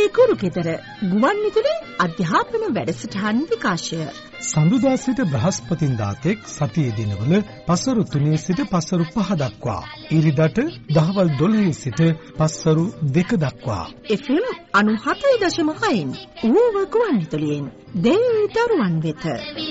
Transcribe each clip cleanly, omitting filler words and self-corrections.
ගුරු ගෙදර ගුවන් විදුලි අධ්‍යාපන වැඩසටහන් විකාශය සඳුදා සිට බ්‍රහස්පතින්දා තෙක් සතියේ දිනවල පසරු 3 සිට පසරු 5 දක්වා ඉරිදට දහවල් 12 සිට පසරු 2 දක්වා FM 97.6න් ඌව ගුවන් විදුලියෙන් දෙවිදරුවන් වෙත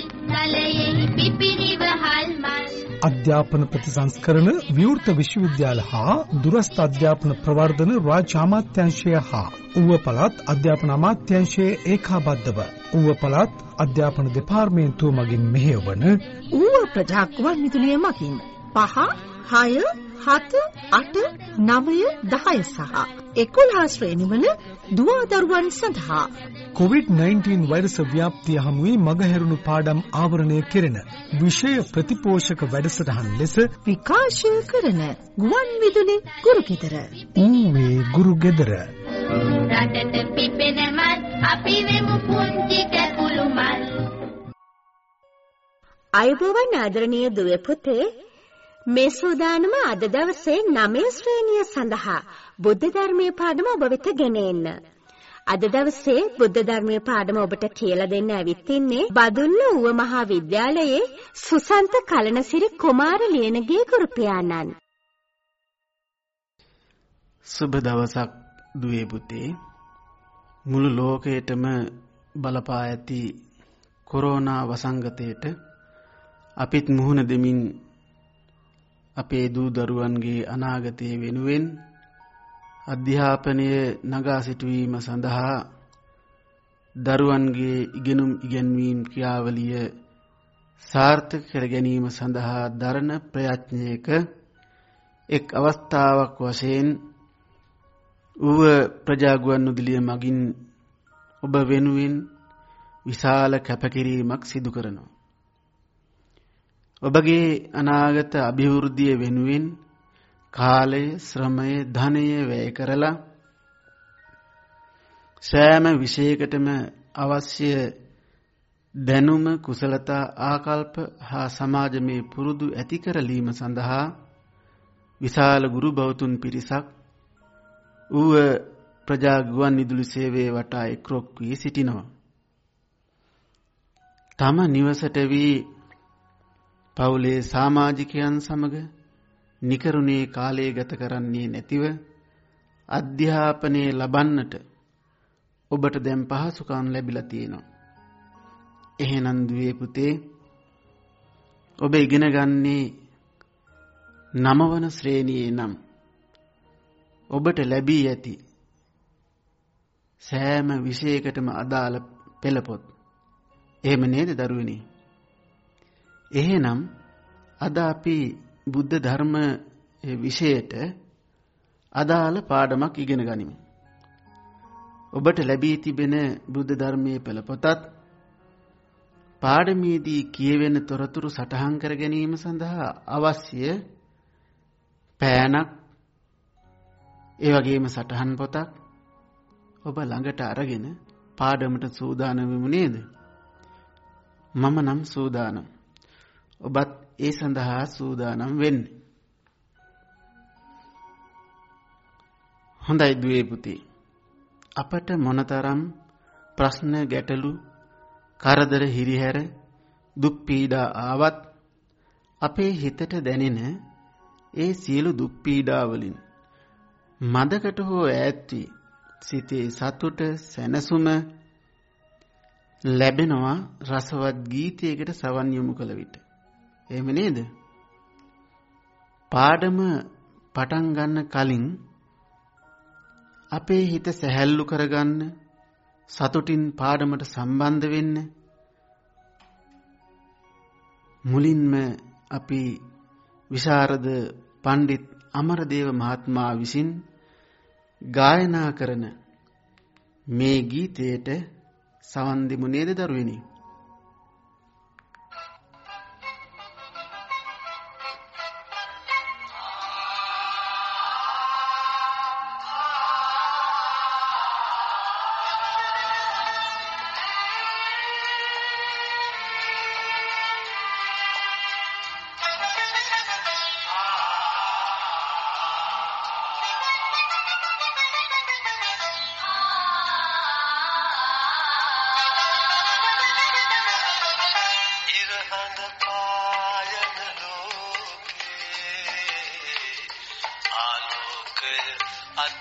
අධ්‍යාපන ප්‍රතිසංස්කරණ විවෘත විශ්වවිද්‍යාල හා දුරස්ථ අධ්‍යාපන ප්‍රවර්ධන රාජ්‍ය අමාත්‍යාංශය හා ඌව පළාත් අධ්‍යාපන අමාත්‍යාංශයේ ඒකාබද්ධව ඌව පළාත් අධ්‍යාපන දෙපාර්තමේන්තුව මගින් මෙහෙයවන ඌව ප්‍රජා ගුවන් විදුලිය මගින් 5, 6, 7, 8, 9, 10 සහ 11 ශ්‍රේණිවල දුවා දරුවන් සඳහා COVID-19 වෛරස ව්‍යාප්තිය හමුවේ මගහැරුණු පාඩම් ආවරණය කෙරෙන විෂය ප්‍රතිපෝෂක වැඩසටහන් ලෙස විකාශය කරන ගුවන් විදුලි ගුරු ගෙදර ඌවේ ගුරු ගෙදර රටට පිපෙන මල් අපි වෙමු පුංචි කැකුළු මල්. අයබෝවන් ආදරණීය දුව පුතේ, මේ සූදානම අද දවසේ 9 ශ්‍රේණිය සඳහා බුද්ධ ධර්මයේ පාඩම ඔබ වෙත ගෙන එන්න. අද දවසේ බුද්ධ ධර්මයේ පාඩම ඔබට කියලා දෙන්න ඇවිත් ඉන්නේ බදුල්ල ඌව මහා විද්‍යාලයේ සුසන්ත කලනසිරි කුමාර ලියනගේ ගුරු පියාණන්. සුබ දවසක් දුවේ පුතේ. මුළු ලෝකයටම බලපා ඇති කොරෝනා වසංගතයට අපිත් මුහුණ දෙමින් අපේ දූ දරුවන්ගේ අනාගතය වෙනුවෙන් අධ්‍යාපනය නගා සිටුවීම සඳහා දරුවන්ගේ ඉගෙනුම් ඉගැන්වීම් ක්‍රියාවලිය සාර්ථක කර ගැනීම සඳහා දරන ප්‍රයත්නයක එක් අවස්ථාවක් වශයෙන් ඌව ප්‍රජාගුවන් විදුලිය මගින් ඔබ වෙනුවෙන් විශාල කැපකිරීමක් සිදු කරනවා. ඔබගේ අනාගත අභිවෘද්ධිය වෙනුවෙන් කාලය, ශ්‍රමය, ධනය වැය කරලා සෑම විෂයකටම අවශ්‍ය දැනුම, කුසලතා, ආකල්ප හා සමාජමය පුරුදු ඇති කරලීම සඳහා විශාල ගුරු බෞතුන් පිරිසක් ඌව ප්‍රජා ගුවන් විදුලි සේවයේ වටා එක්රොක් වී සිටිනවා. තම නිවසට වී පවුලේ සමාජිකයන් සමග නිකරුණේ කාලය ගත කරන්නේ නැතිව අධ්‍යාපනය ලබන්නට ඔබට දැන් පහසුකම් ලැබිලා තියෙනවා. එහෙනම් දුවේ පුතේ, ඔබ ඉගෙන ගන්නේ 9 වන ශ්‍රේණියේ නම් ඔබට ලැබී ඇති සෑම විෂයකටම අදාළ පෙළපොත්. එහෙම නේද දරුවනි? එහෙනම් අද අපි බුද්ධ ධර්ම විෂයට අදාළ පාඩමක් ඉගෙන ගනිමු. ඔබට ලැබී තිබෙන බුද්ධ ධර්මයේ පෙළපොතත් පාඩමේදී කියවෙන තොරතුරු සටහන් කර ගැනීම සඳහා අවශ්‍ය පෑනක්, ඒ වගේම සටහන් පොතක් ඔබ ළඟට අරගෙන පාඩමට සූදානම් වෙමු නේද? මම නම් සූදානම්. ඔබත් ඒ සඳහා සූදානම් වෙන්න. හොඳයි දුවේ පුතේ. අපට මොනතරම් ප්‍රශ්න, ගැටලු, කරදර, හිරිහැර, දුක් පීඩා ආවත් අපේ හිතට දැනෙන ඒ සියලු දුක් පීඩා වලින් මදකට හෝ ඈත් වී සිතේ සතුට, සැනසුම ලැබෙනවා රසවත් ගීතයකට සවන් යොමු කළ විට. එහෙම නේද? පාඩම පටන් ගන්න කලින් අපේ හිත සැහැල්ලු කරගන්න, සතුටින් පාඩමට සම්බන්ධ වෙන්න මුලින්ම අපි විශාරද පණ්ඩිත් අමරදේව මහත්මයා විසින් ගායනා කරන මේ ගීතයට සවන් දෙමු නේද දරුවනි?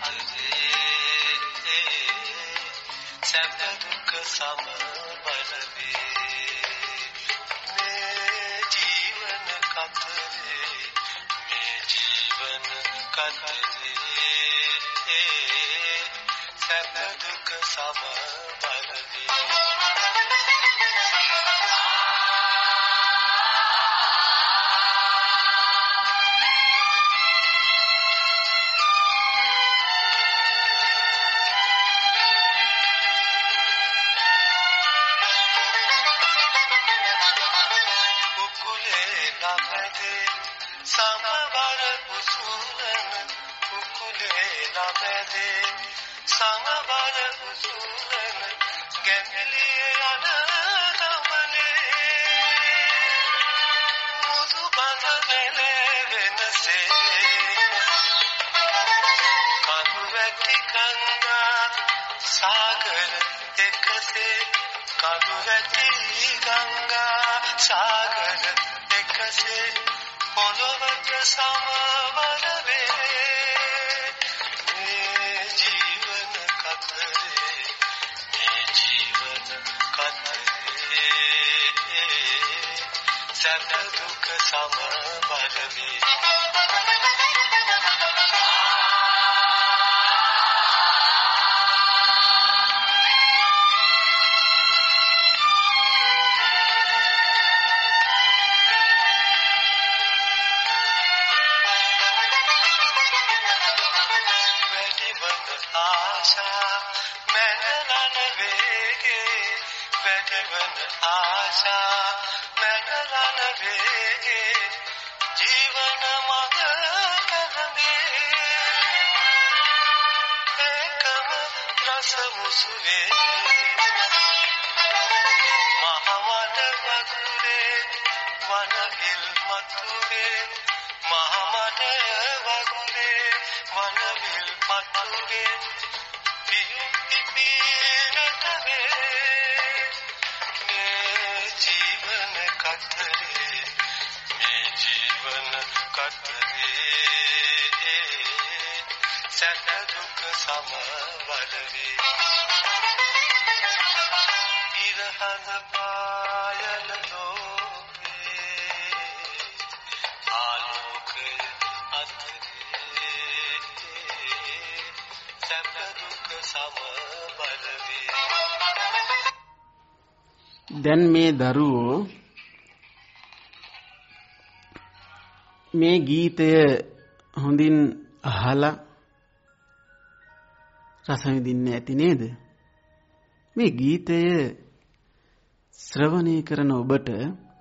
දැන් මේ දරුවෝ මේ ගීතය හොඳින් අහලා රස විඳින්න ඇති නේද? මේ ගීතය ශ්‍රවණය කරන ඔබට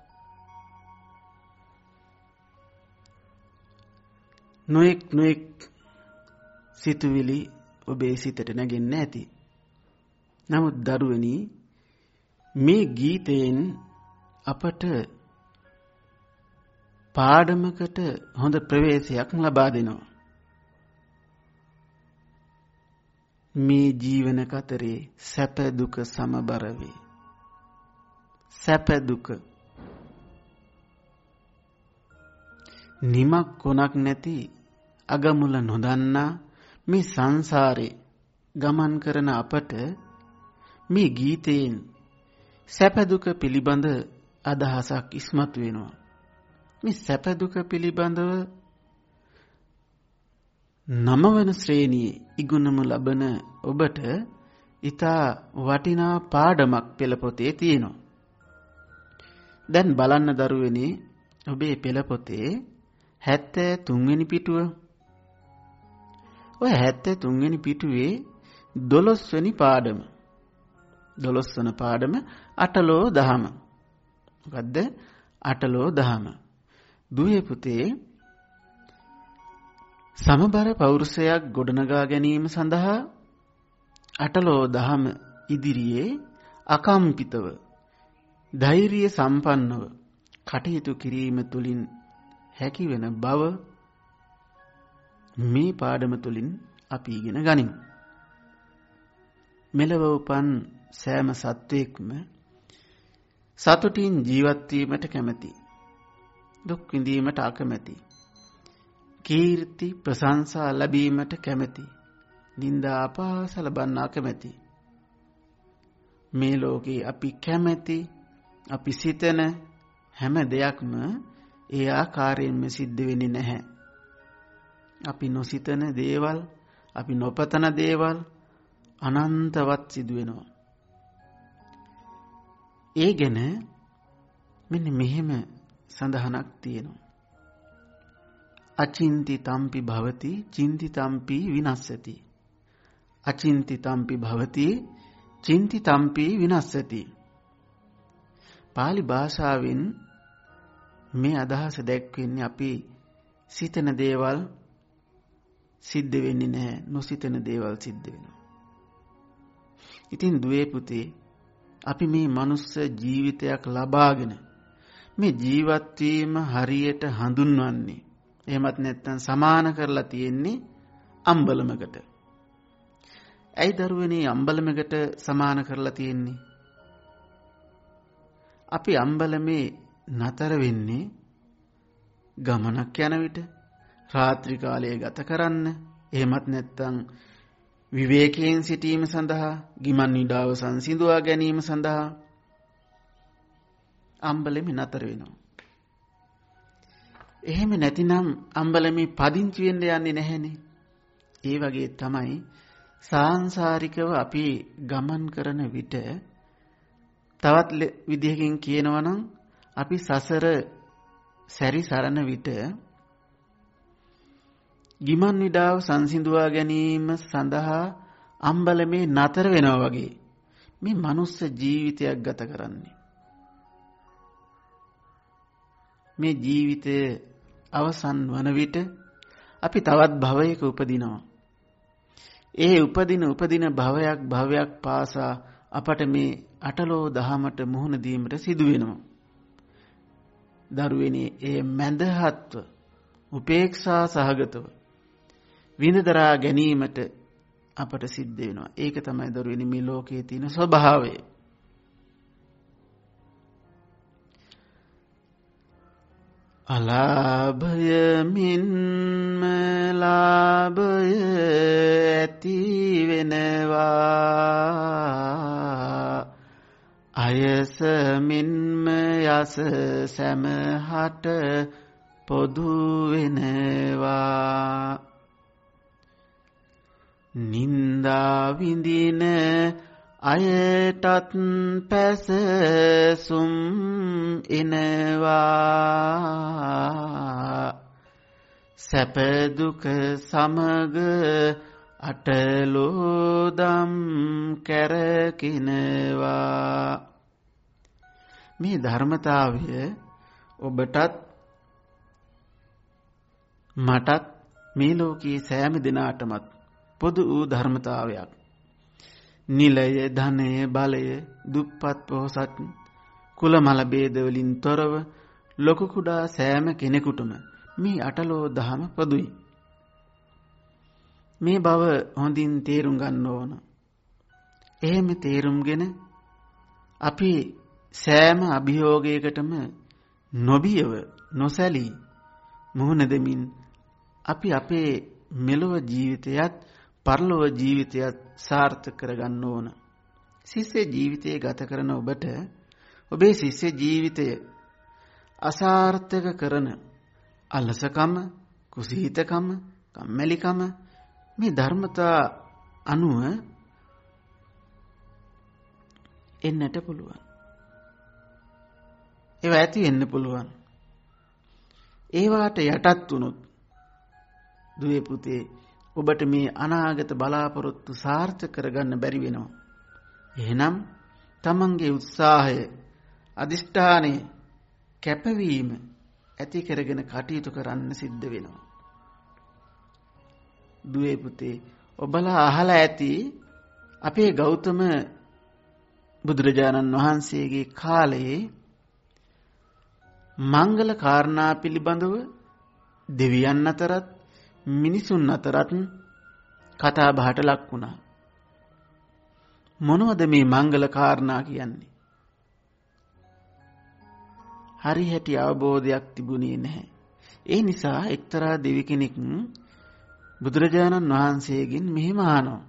නොඑක් සිතුවිලි ඔබේ සිතට නැගෙන්න ඇති. නමුත් දරුවනි, මේ ගීතයෙන් අපට පාඩමකට හොඳ ප්‍රවේශයක් ලබා දෙනවා. මේ ජීවන කතරේ සැප දුක සමබර වේ. සැප දුක නිමක් කොනක් නැති අගමුල නොදන්නා මේ සංසාරේ ගමන් කරන අපට මේ ගීතයෙන් සැප දුක පිළිබඳ අදහසක් ඉස්මතු වෙනවා. මේ සැප දුක පිළිබඳව 9 වන ශ්‍රේණියේ ඉගෙනමු ලබන ඔබට ඊටා වටිනා පාඩමක් පෙළ පොතේ තියෙනවා. දැන් බලන්න දරුවනේ, ඔබේ පෙළ පොතේ 73 වෙනි පිටුව. ඔය 73 වෙනි පිටුවේ 12 වෙනි පාඩම. 12 වන පාඩම අටලෝ දහම. මොකද්ද? අටලෝ දහම. දුවේ පුතේ, සමබර පෞරුෂයක් ගොඩනගා ගැනීම සඳහා අටලෝ දහම ඉදිරියේ අකම්පිතව ධෛර්ය සම්පන්නව කටයුතු කිරීම තුළින් හැකිවන බව මේ පාඩම තුළින් අපි ඉගෙන ගනිමු. මෙලව උපන් සෑම සත්වයක්ම සතුටින් ජීවත් වීමට කැමැති, දුක් විඳීමට අකමැති, කීර්ති ප්‍රශංසා ලැබීමට කැමැති, නින්දා අපහාස ලබන්න අකමැති. මේ ලෝකේ අපි කැමැති, අපි සිතන හැම දෙයක්ම ඒ ආකාරයෙන්ම සිද්ධ වෙන්නේ නැහැ. අපි නොසිතන දේවල්, අපි නොපතන දේවල් අනන්තවත් සිදු වෙනවා. ඒ ගැන මෙන්න මෙහෙම සඳහනක් තියෙනවා. අචින්ති තම්පි භවති චින්ති තම්පි විනස්සති. අචින්ති තම්පි භවති චින්ති තම්පි විනස්සති. පාලි භාෂාවෙන් මේ අදහස දැක්වෙන්නේ අපි සිතන දේවල් සිද්ධ වෙන්නේ නැහැ, නොසිතන දේවල් සිද්ධ වෙනවා. ඉතින් දුවේ පුතේ, අපි මේ මනුස්ස ජීවිතයක් ලබාගෙන මේ ජීවත් වීම හරියට හඳුන්වන්නේ, එහෙමත් නැත්නම් සමාන කරලා තියෙන්නේ අම්බලමකට. ඇයි දරුවනේ අම්බලමකට සමාන කරලා තියෙන්නේ? අපි අම්බලමේ නතර වෙන්නේ ගමනක් යන විට, රාත්‍රී කාලය ගත කරන්න, එහෙමත් නැත්නම් විවේකයෙන් සිටීම සඳහා, ගිමන් නිඩාව සංසිඳුවා ගැනීම සඳහා අම්බලමේ නතර වෙනවා. එහෙම නැතිනම් අම්බලමේ පදිංචි වෙන්න යන්නේ නැහැනේ. ඒ වගේ තමයි සාංශාරිකව අපි ගමන් කරන විට, තවත් විදිහකින් කියනවා නම් අපි සසර සැරිසරන විට ගිමන් නිඩාව සංසිඳුවා ගැනීම සඳහා අම්බලමේ නතර වෙනවා වගේ මේ මනුස්ස ජීවිතයක් ගත කරන්නේ. මේ ජීවිතය අවසන් වන විට අපි තවත් භවයක උපදිනවා. ඒ උපදින භවයක් පාසා අපට මේ අටලෝ දහමට මුහුණ දීමට සිදු වෙනවා. දරුවනේ, ඒ මැදහත්ව උපේක්ෂා සහගතව විඳදරා ගැනීමට අපට සිද්ධ වෙනවා. ඒක තමයි දරුවනේ මේ ලෝකයේ තියෙන ස්වභාවය. අලාභය මින්ම ලාභය ඇති වෙනවා, අයස මින්ම යස සැමහට පොදු වෙනවා. නින්දා විඳින අයටත් පැසසුම් එනවා, සැප දුක සමග අටලෝදම් කැරකිනවා. මේ ධර්මතාවය ඔබටත් මටත් මේ ලෝකයේ සෑම දිනාටමත් පොදු වූ ධර්මතාවයක්. නිලය, ධනය, බලය, දුප්පත් පොහොසත්, කුල මල ભેදවලින් තොරව ලොකු කුඩා සෑම කෙනෙකුටම මේ අටලෝ දහම පොදුයි. මේ බව හොඳින් තේරුම් ගන්න ඕන. එහෙම තේරුම්ගෙන අපි සෑම අභියෝගයකටම නොබියව, නොසැලී මුහුණ දෙමින් අපි අපේ මෙලොව ජීවිතයත් පරලොව ජීවිතයත් සාර්ථක කරගන්න ඕන. ශිෂ්‍ය ජීවිතය ගත කරන ඔබට ඔබේ ශිෂ්‍ය ජීවිතය අසාර්ථක කරන අලසකම, කුසීතකම, කම්මැලිකම මේ ධර්මතා අනුව එන්නට පුළුවන්. ඒවා ඇති වෙන්න පුළුවන්. ඒවාට යටත් වුණොත් දුවේ පුතේ, ඔබට මේ අනාගත බලාපොරොත්තු සාර්ථක කරගන්න බැරි වෙනවා. එහෙනම් තමන්ගේ උත්සාහය, අදිෂ්ඨානය, කැපවීම ඇති කරගෙන කටයුතු කරන්න සිද්ධ වෙනවා. දුවේ පුතේ, ඔබලා අහලා ඇති අපේ ගෞතම බුදුරජාණන් වහන්සේගේ කාලයේ මංගල කාරණා පිළිබඳව දෙවියන් අතරත් මිනිසුන් අතරත් කතා බහට ලක් වුණා. මොනවද මේ මංගල කාරණා කියන්නේ? හරිහැටි අවබෝධයක් තිබුණේ නැහැ. ඒ නිසා එක්තරා දෙවි කෙනෙක් බුදුරජාණන් වහන්සේගෙන් මෙහිම අහනවා.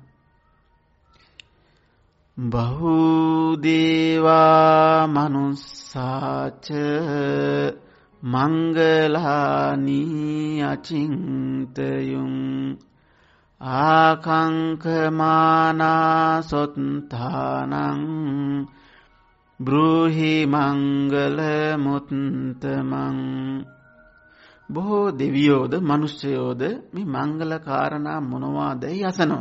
බහුදේවා මනුස්සාච මංගලානි අචින්තයුං ආකංකමානා සොත්තානං බ්‍රූහි මංගල මුත්තමං. බොහෝ දෙවියෝද මනුෂ්‍යයෝද මේ මංගල කාරණා මොනවාදයි අසනවා.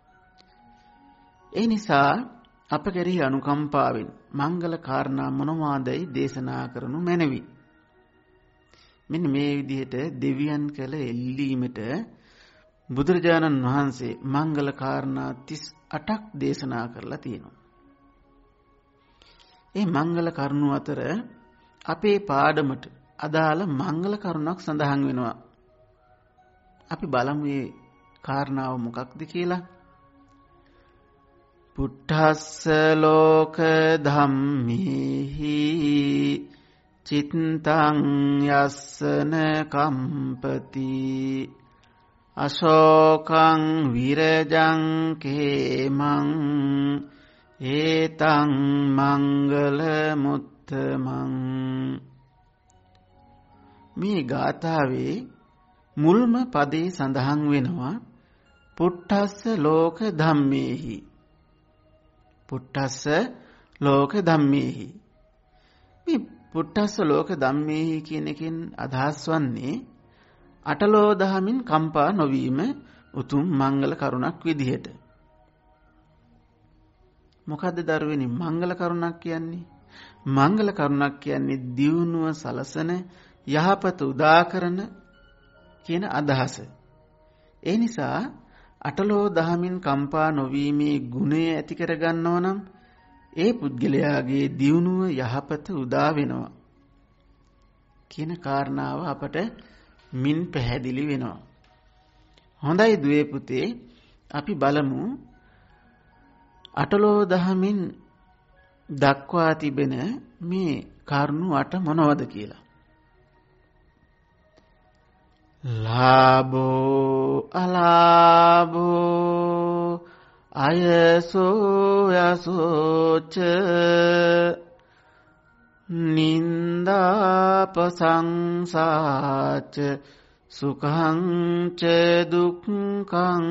ඒ නිසා අප කෙරෙහි අනුකම්පාවෙන් මංගල කාරණා මොනවාදයි දේශනා කරනු මැනවි. මෙන්න මේ විදිහට දෙවියන් කළ එල්ලීමට බුදුරජාණන් වහන්සේ මංගල කාරණා 38ක් දේශනා කරලා තියෙනවා. ඒ මංගල කරුණු අතර අපේ පාඩමට අදාළ මංගල කරුණක් සඳහන් වෙනවා. අපි බලමු මේ කාරණාව මොකක්ද කියලා. පුට්ඨස්ස ලෝක ධම්මේහි චිත්තං යස්සන කම්පති අශෝකං විරජං කේමං ඒතං මංගල මුත්තමං. මේ ගාථාවේ මුල්ම පදේ සඳහන් වෙනවා පුට්ඨස්ස ලෝක ධම්මේහි. පුට්ඨස්ස ලෝක ධම්මේහි. මේ පුට්ඨස්ස ලෝක ධම්මේහි කියන එකෙන් අදහස් වන්නේ අටලෝ දහමින් කම්පා නොවීම උතුම් මංගල කරුණක් විදිහට. මොකද්ද දරුවනි මංගල කරුණක් කියන්නේ? මංගල කරුණක් කියන්නේ දියුණුව සලසන යහපත උදා කරන කියන අදහස. ඒ නිසා අටලෝ දහමින් කම්පා නොවීමේ ගුණය ඇති කර ගන්නව නම් ඒ පුද්ගලයාගේ දියුණුව යහපත උදා වෙනවා කියන කාරණාව අපට මින් පැහැදිලි වෙනවා. හොඳයි දුවේ පුතේ, අපි බලමු අටලෝ දහමින් දක්වා තිබෙන මේ කරුණු 8 මොනවද කියලා. ලාභෝ අලාභෝ අයසෝ යසෝච නින්දාපසංසාච සුඛං ච දුක්ඛං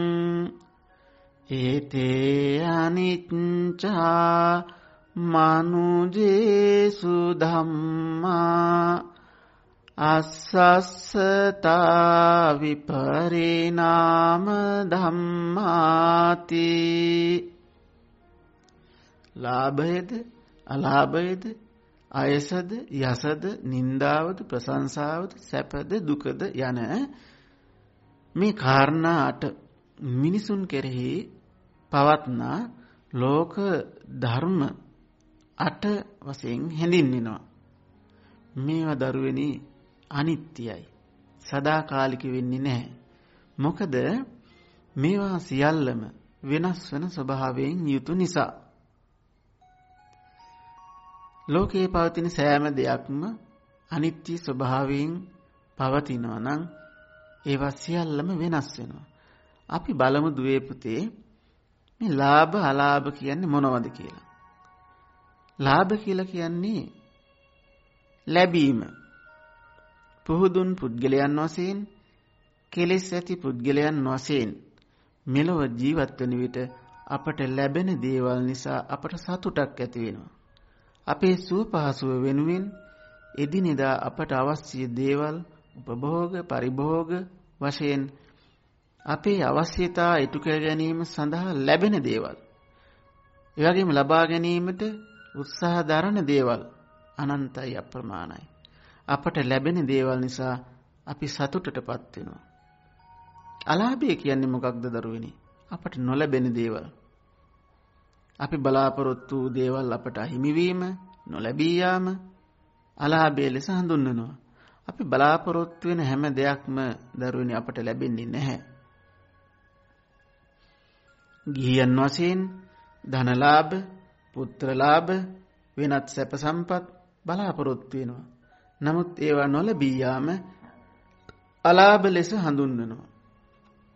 ඒතේ අනිච්චා මනුජේසු ධම්මා අස්සස්සතා විපරිණාම ධම්මාති. ලාභයද අලාභයද අයසද යසද නින්දාවද ප්‍රශංසාවද සැපද දුකද යන මේ කාරණා 8 මිනිසුන් කෙරෙහි පවත්නා ලෝක ධර්ම 8 වශයෙන් හැඳින්වෙනවා. මේවා දරුවනි අනිත්‍යයි, සදාකාලික වෙන්නේ නැහැ. මොකද මේවා සියල්ලම වෙනස් වෙන ස්වභාවයෙන් යුතු නිසා. ලෝකයේ පවතින සෑම දෙයක්ම අනිත්‍ය ස්වභාවයෙන් පවතිනවා නම් ඒවා සියල්ලම වෙනස් වෙනවා. අපි බලමු දුවේ පුතේ මේ ලාභ අලාභ කියන්නේ මොනවද කියලා. ලාභ කියලා කියන්නේ ලැබීම. පුහුදුන් පුද්ගලයන් වශයෙන්, කෙලෙස් ඇති පුද්ගලයන් වශයෙන් මෙලොව ජීවත් වෙන විට අපට ලැබෙන දේවල් නිසා අපට සතුටක් ඇති වෙනවා. අපේ සුව පහසුව වෙනුවෙන් එදිනෙදා අපට අවශ්‍ය දේවල් උපභෝග පරිභෝග වශයෙන් අපේ අවශ්‍යතා ඉටු කර ගැනීම සඳහා ලැබෙන දේවල්, ඒ වගේම ලබා ගැනීමට උත්සාහ දරන දේවල් අනන්තයි අප්‍රමාණයි. අපට ලැබෙන දේවල් නිසා අපි සතුටටපත් වෙනවා. අලාභය කියන්නේ මොකක්ද දරුවනි? අපට නොලැබෙන දේවල්. අපි බලාපොරොත්තු වූ දේවල් අපට අහිමි වීම, නොලැබී යාම අලාභය ලෙස හඳුන්වනවා. අපි බලාපොරොත්තු වෙන හැම දෙයක්ම දරුවනි අපට ලැබෙන්නේ නැහැ. ගිහියන් වශයෙන් ධනලාභ, පුත්‍රලාභ, වෙනත් සැප සම්පත් බලාපොරොත්තු වෙනවා. නමුත් ඒවා නොලැබී යාම අලාභ ලෙස හඳුන්වනවා.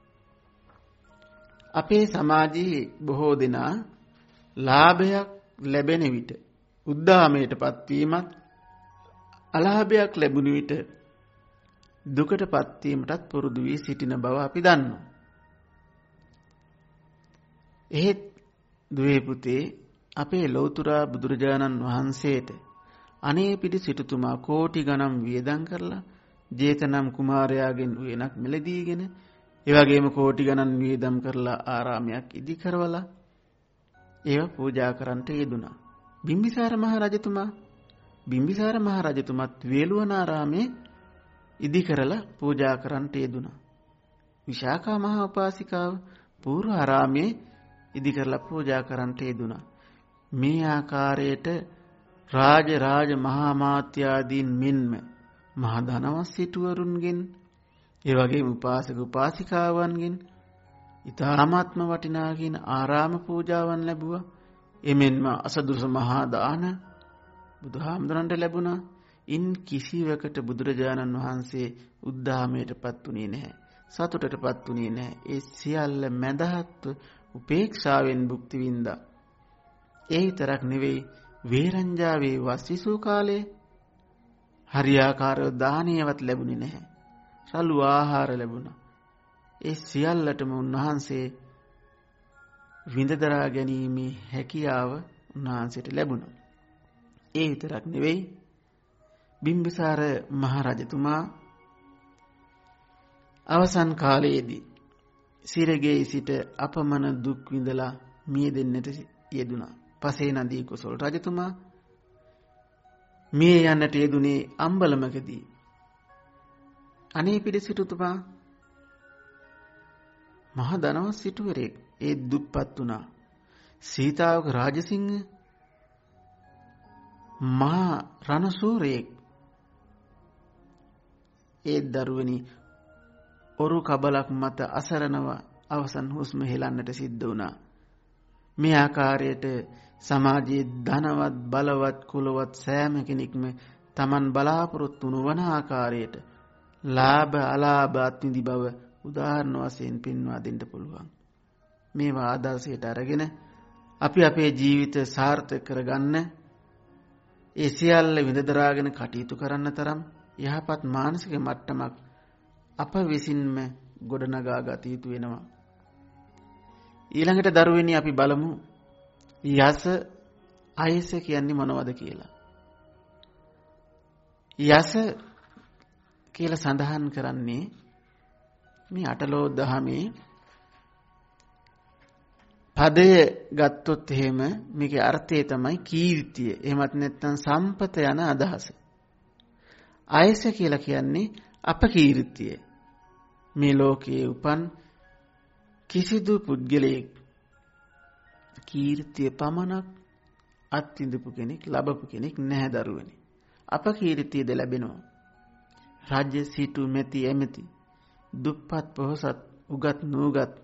අපේ සමාජයේ බොහෝ දෙනා ලාභයක් ලැබෙන විට උද්දාමයටපත් වීමත් අලාභයක් ලැබුණ විට දුකටපත් වීමටත් පුරුදු වී සිටින බව අපි දන්නවා. එහෙත් දුවේ පුතේ අපේ ලෞතර බුදුරජාණන් වහන්සේට අනේ පිටි සිටුතුමා කෝටි ගණන් වියදම් කරලා ජේතනම් කුමාරයාගෙන් උයනක් මෙලදීගෙන ඒ වගේම කෝටි ගණන් වියදම් කරලා ආරාමයක් ඉදි කරවලා ඒව පූජා කරන්නට යෙදුණා. බිම්බිසාර මහ රජතුමත් වේළුවනාරාමේ ඉදි කරලා පූජා කරන්නට යෙදුණා. විශාඛා මහ උපාසිකාව පූර්ව ආරාමේ ඉදි කරලා පූජා කරන්නට යෙදුණා. මේ ආකාරයට රාජ මහා මාත්‍යාදීන් මෙන්ම මහා ධනවත් සිටුවරුන්ගෙන් ඒ වගේම උපාසක උපාසිකාවන්ගෙන් ඊ타ත්ම වටිනාකින් ආරාම පූජාවන් ලැබුවා. එමෙන්ම අසදුස මහා දාන බුදුහාමුදුරන්ට ලැබුණා. ඉන් කිසිවකට බුදුරජාණන් වහන්සේ උද්ධාමයටපත් උනේ නැහැ. සතුටටපත් උනේ නැහැ. ඒ සියල්ල මැදහත්ව උපේක්ෂාවෙන් භුක්ති විඳා. ඒ විතරක් නෙවෙයි වේරංජාවේ වස්විසූ කාලේ හරියාකාරව දානයවත් ලැබුණේ නැහැ. සලු ආහාර ලැබුණා. ඒ සියල්ලටම උන්වහන්සේ විඳදරා ගැනීමේ හැකියාව උන්වහන්සේට ලැබුණා. ඒ විතරක් නෙවෙයි බිම්බිසාර මහ රජතුමා අවසන් කාලයේදී සිරගේ සිට අපමණ දුක් විඳලා මිය දෙන්නට යෙදුණා. පසේ නදී කුසල රජතුමා මිය යන්නට යෙදුනේ අම්බලමකදී. අනේ පිට සිටුතුමා මහ ධනවත් සිටුවරයෙක් ඒ දුප්පත් වුණා. සීතාවක රාජසිංහ මහා රණසූරයෙක් ඒ දරුවනි ඔරු කබලක් මත අසරණව අවසන් හුස්ම හෙලන්නට සිද්ධ වුණා. මේ ආකාරයට සමාජයේ ධනවත් බලවත් කුලවත් සෑම කෙනෙක්ම Taman බලාපොරොත්තු නොවන ආකාරයට ලාභ අලාභ අත්විඳි බව උදාහරණ වශයෙන් පෙන්වා දෙන්න පුළුවන්. මේවා ආදර්ශයට අරගෙන අපි අපේ ජීවිත සාර්ථක කරගන්න ඒ සියල්ල විඳදරාගෙන කටයුතු කරන්න තරම් යහපත් මානසික මට්ටමක් අප විසින්ම ගොඩනගා ගත යුතු වෙනවා. ඊළඟට දරුවෙනි අපි බලමු යස අයස කියන්නේ මොනවද කියලා. යස කියලා සඳහන් කරන්නේ මේ අටලෝ දහමේ පදය ගත්තොත් එහෙම මේකේ අර්ථය තමයි කීර්තිය. එහෙමත් නැත්නම් සම්පත යන අදහස. අයස කියලා කියන්නේ අපකීර්තිය. මේ ලෝකයේ උපන් කිසිදු පුද්ගලයෙක් කීර්තිය පමණක් අත්විඳපු කෙනෙක් ලැබපු කෙනෙක් නැහැ දරුවනේ. අපකීර්තියද ලැබෙනවා. රාජ්‍ය සිටු මෙති එමෙති දුප්පත් පොහොසත් උගත් නූගත්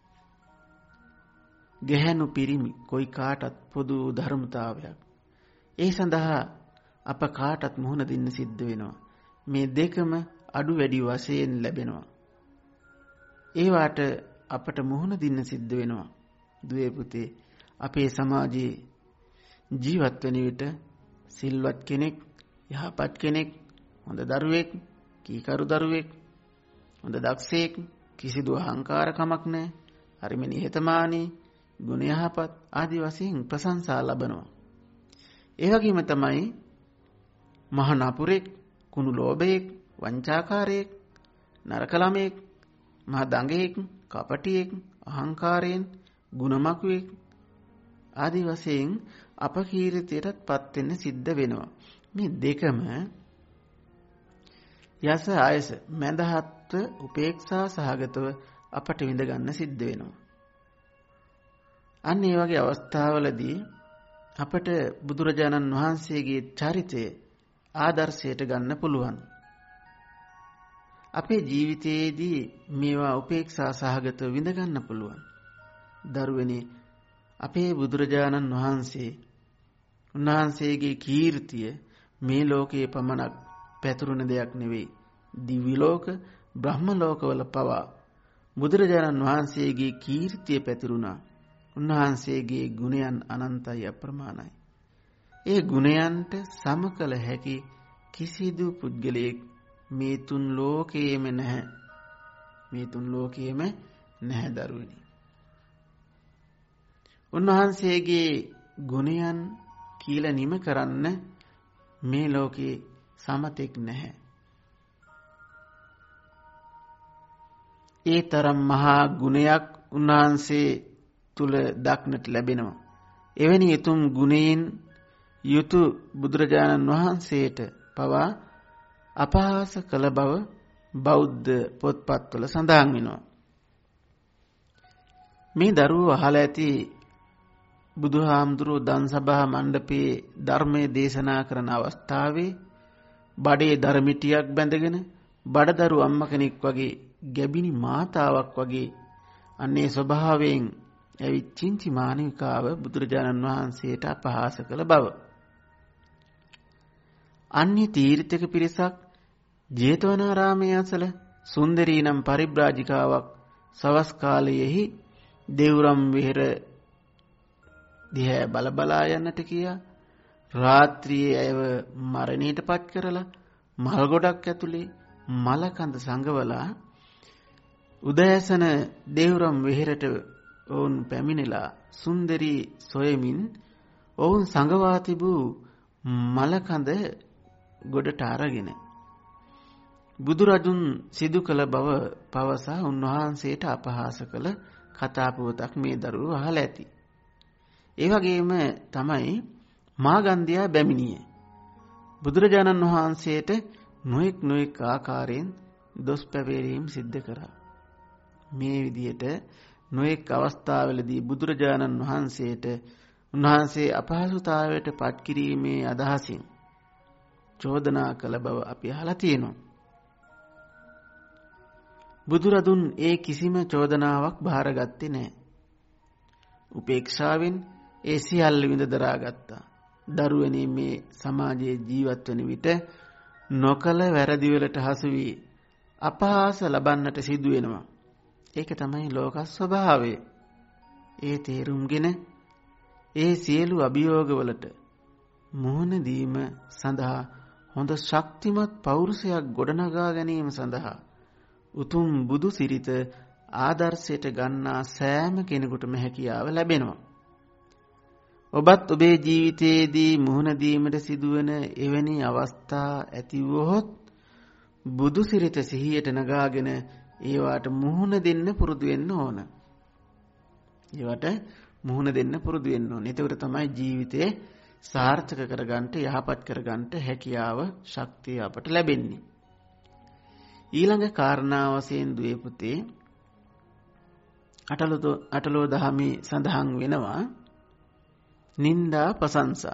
ගැහැණු පිරිමි කොයි කාටත් පොදු ධර්මතාවයක්. ඒ සඳහා අප කාටත් මුහුණ දෙන්න සිද්ධ වෙනවා. මේ දෙකම අඩු වැඩි වශයෙන් ලැබෙනවා. ඒවට අපට මුහුණ දෙන්න සිද්ධ වෙනවා. දුවේ පුතේ අපේ සමාජයේ ජීවත් වෙන විට සිල්වත් කෙනෙක්, යහපත් කෙනෙක්, හොඳ දරුවෙක්, කීකරු දරුවෙක්, හොඳ දක්ෂයෙක්, කිසිදු අහංකාරකමක් නැහැ, හරිම නිහතමානී, ගුණ යහපත් ආදී වශයෙන් ප්‍රශංසා ලබනවා. ඒ වගේම තමයි මහ නපුරෙක්, කුණු ලෝභයෙක්, වංචාකාරයෙක්, නරක ළමයෙක්, මහ දඟයෙක්, කපටියෙක්, අහංකාරයෙන්, ගුණමකුවෙක් ආදී වශයෙන් අපකීර්තියටපත් වෙන්න සිද්ධ වෙනවා. මේ දෙකම යස ආයස මඳහත්ව උපේක්ෂා සහගතව අපට විඳ ගන්න සිද්ධ වෙනවා. අන්න ඒ වගේ අවස්ථාවලදී අපට බුදුරජාණන් වහන්සේගේ චරිතය ආදර්ශයට ගන්න පුළුවන්. අපේ ජීවිතයේදී මේවා උපේක්ෂා සහගතව විඳ ගන්න පුළුවන්. දරුවනේ අපේ බුදුරජාණන් වහන්සේ උන්වහන්සේගේ කීර්තිය මේ ලෝකයේ පමණක් පැතුරුණ දෙයක් නෙවෙයි. දිව්‍ය ලෝක, බ්‍රහ්ම ලෝකවල පවා බුදුරජාණන් වහන්සේගේ කීර්තිය පැතිරුණා. උන්වහන්සේගේ ගුණයන් අනන්තයි අප්‍රමාණයි. ඒ ගුණයන්ට සම කළ හැකි කිසිදු පුද්ගලයෙක් මේ තුන් ලෝකයේම නැහැ. මේ තුන් ලෝකයේම නැහැ දරුවනි. උන්වහන්සේගේ ගුණයන් කියලා නිම කරන්න මේ ලෝකේ සමතෙක් නැහැ. ඒ තරම් මහා ගුණයක් උන්වහන්සේ තුල දක්නට ලැබෙනවා. එවැනි උතුම් ගුණයෙන් යුතු බුදුරජාණන් වහන්සේට පවා අපහාස කළ බව බෞද්ධ පොත්පත්වල සඳහන් වෙනවා. මේ දරුවෝ අහලා ඇති බුදුහාමුදුරුවෝ දන්සභා මණ්ඩපයේ ධර්මයේ දේශනා කරන අවස්ථාවේ බඩේ ධර්මිටියක් බැඳගෙන බඩදරු අම්ම කෙනෙක් වගේ ගැබිනි මාතාවක් වගේ අන්නේ ස්වභාවයෙන් ඇවිත් චින්චි මානවිකාව බුදුරජාණන් වහන්සේට අපහාස කළ බව. අන්‍ය තීර්ථක පිරිසක් ජේතවනාරාමයේ අසල සුන්දරී නම් පරිබ්‍රාජිකාවක් සවස් කාලයේහි දේවරම් විහෙර දිහා බලබලා යන්නට කියා රාත්‍රියේ ඇයව මරණයට පත් කරලා මල් ගොඩක් ඇතුලේ මල කඳ සංගවලා උදෑසන දේවරම් විහෙරට ඔවුන් පැමිණලා සුන්දරී සොයමින් ඔවුන් සංගවා තිබූ මල කඳ ගොඩට අරගෙන බුදුරජුන් සිදු කළ බව පවසා උන්වහන්සේට අපහාස කළ කතා පුවතක් මේ දරුවෝ අහලා ඇති. ඒ වගේම තමයි මාගන්ධයා බැමිණිය. බුදුරජාණන් වහන්සේට නොඑක් ආකාරයෙන් දොස් පැවරීම් සිද්ධ කරා. මේ විදිහට නොඑක් අවස්ථාවලදී බුදුරජාණන් වහන්සේට උන්වහන්සේ අපහසුතාවයට පත් කිරීමේ අදහසින් චෝදනා කළ බව අපි අහලා තියෙනවා. බුදුරදුන් ඒ කිසිම චෝදනාවක් බාරගත්තේ නැහැ. උපේක්ෂාවෙන් ඒ සියල්ල විඳ දරාගත්තා. දරුවනේ මේ සමාජයේ ජීවත් වන විට නොකල වැරදි වලට හසු වී අපහාස ලබන්නට සිදු වෙනවා. ඒක තමයි ලෝක ස්වභාවය. ඒ තේරුම්ගෙන ඒ සියලු අභියෝගවලට මුහුණ දීම සඳහා හොඳ ශක්තිමත් පෞරුෂයක් ගොඩනගා ගැනීම සඳහා උතුම් බුදු සිරිත ආදර්ශයට ගන්නා සෑම කෙනෙකුටම හැකියාව ලැබෙනවා. ඔබත් ඔබේ ජීවිතයේදී මුහුණ දීමට සිදුවන එවැනි අවස්ථා ඇති වුවහොත් බුදු සිරිත සිහියට නගාගෙන ඒවට මුහුණ දෙන්න පුරුදු වෙන්න ඕන. ඒවට මුහුණ දෙන්න පුරුදු වෙන්න ඕන. එතකොට තමයි ජීවිතේ සාර්ථක කරගන්න යහපත් කරගන්න හැකියාව ශක්තිය අපට ලැබෙන්නේ. ඊළඟ කාරණාව වශයෙන් දුවේ පුතේ අටලෝ දහමේ සඳහන් වෙනවා නින්දා ප්‍රශංසා.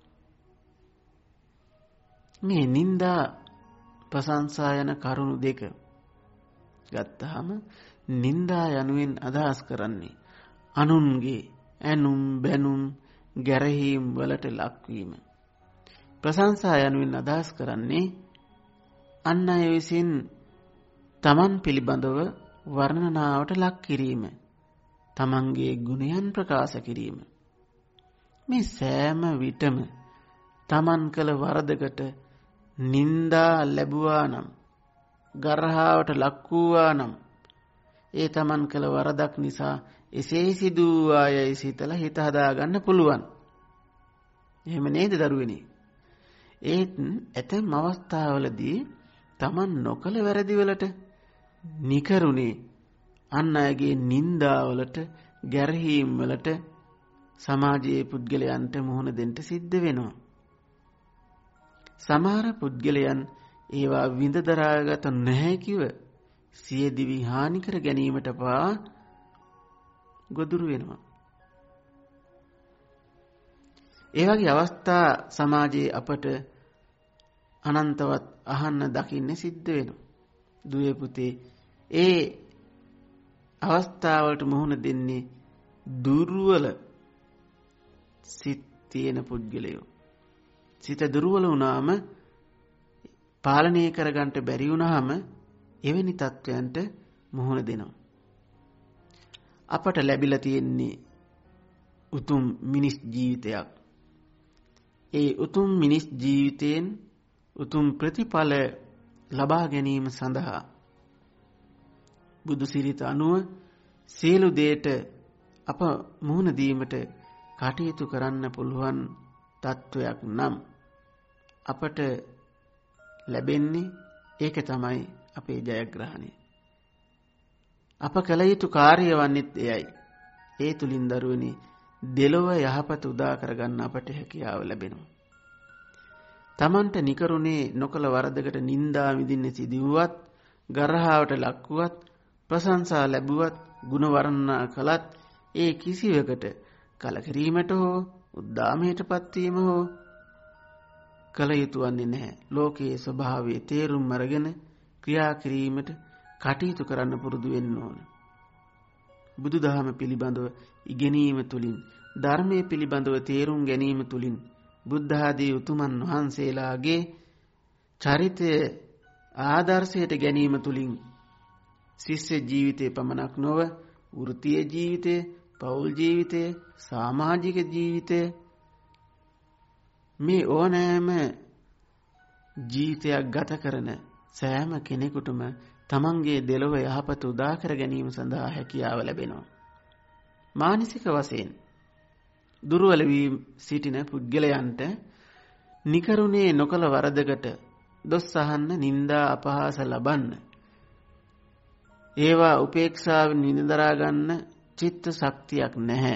මේ නින්දා ප්‍රශංසා යන කරුණු දෙක ගත්තාම නින්දා යනුවෙන් අදහස් කරන්නේ අනුන්ගේ ඇනුම් බැනුම් ගැරහීම් වලට ලක්වීම. ප්‍රශංසා යනුවෙන් අදහස් කරන්නේ අන් අය විසින් තමන් පිළිබඳව වර්ණනාවට ලක් කිරීම, තමන්ගේ ගුණයන් ප්‍රකාශ කිරීම. මේ සෑම විටම තමන් කළ වරදකට නින්දා ලැබුවා නම්, ගර්හාවට ලක් වූවා නම් ඒ තමන් කළ වරදක් නිසා එසේ සිදු ආයයි සිතලා හිත හදාගන්න පුළුවන්. එහෙම නේද දරුවනේ? ඒත් ඇතැම් අවස්ථාවලදී තමන් නොකළ වැරදි වලට, නිකරුණේ අන් අයගේ නින්දාවලට, ගැරහීම් වලට සමාජයේ පුද්ගලයන්ට මුහුණ දෙන්න සිද්ධ වෙනවා. සමහර පුද්ගලයන් ඒවා විඳ දරාගත නොහැකිව සිය දිවි හානි කර ගැනීමට පවා ගොදුරු වෙනවා. ඒ වගේ අවස්ථා සමාජයේ අපට අනන්තවත් අහන්න දකින්න සිද්ධ වෙනවා. දුවේ පුතේ, ඒ අවස්ථාවලට මුහුණ දෙන්නේ දුර්වල සිත් තියෙන පුද්ගලයෝ. සිත දුර්වල වුණාම, පාලනය කරගන්න බැරි වුණාම එවැනි තත්වයන්ට මුහුණ දෙනවා. අපට ලැබිලා තියෙන්නේ උතුම් මිනිස් ජීවිතයක්. ඒ උතුම් මිනිස් ජීවිතයෙන් උතුම් ප්‍රතිඵල ලබා ගැනීම සඳහා බුදු සිරිත අනුව සියලු දේට අප මුහුණ දීමට කටයුතු කරන්න පුළුවන් තත්වයක් නම් අපට ලැබෙන්නේ ඒක තමයි අපේ ජයග්‍රහණය. අප කළ යුතු කාර්ය වන්නේත් එයයි. ඒ තුලින් දරුවනි දෙලොව යහපත උදා කරගන්න අපට හැකියාව ලැබෙනවා. තමන්ට නිකරුණේ නොකල වරදකට නින්දා විඳින්න සිදුවත්, ගරහාවට ලක්ුවත්, ප්‍රශංසා ලැබුවත්, ගුණ වර්ණනා කළත් ඒ කිසිවකට කලකිරීමට හෝ උද්දාමයටපත් වීම හෝ කල යුතු වන්නේ නැහැ. ලෝකයේ ස්වභාවය තේරුම් අරගෙන ක්‍රියා කිරීමට කටයුතු කරන්න පුරුදු වෙන්න ඕන. බුදුදහම පිළිබඳව ඉගෙනීම තුලින්, ධර්මයේ පිළිබඳව තේරුම් ගැනීම තුලින්, බුද්ධ ආදී උතුමන් වහන්සේලාගේ චරිතය ආදර්ශයට ගැනීම තුලින් ශිෂ්‍ය ජීවිතේ පමණක් නොව වෘත්තීය ජීවිතය, පෞල් ජීවිතය, සමාජික ජීවිතය මේ ඕනෑම ජීවිතයක් ගත කරන සෑම කෙනෙකුටම තමන්ගේ දෙලොව යහපත උදා කර ගැනීම සඳහා හැකියාව ලැබෙනවා. මානසික වශයෙන් දුර්වල වී සිටින පුද්ගලයන්ට නිකරුණේ නොකල වරදකට දොස් අහන්න, නිന്ദා අපහාස ලබන්න, ඒවා උපේක්ෂාවෙන් විඳදරා ගන්න චිත්ත ශක්තියක් නැහැ.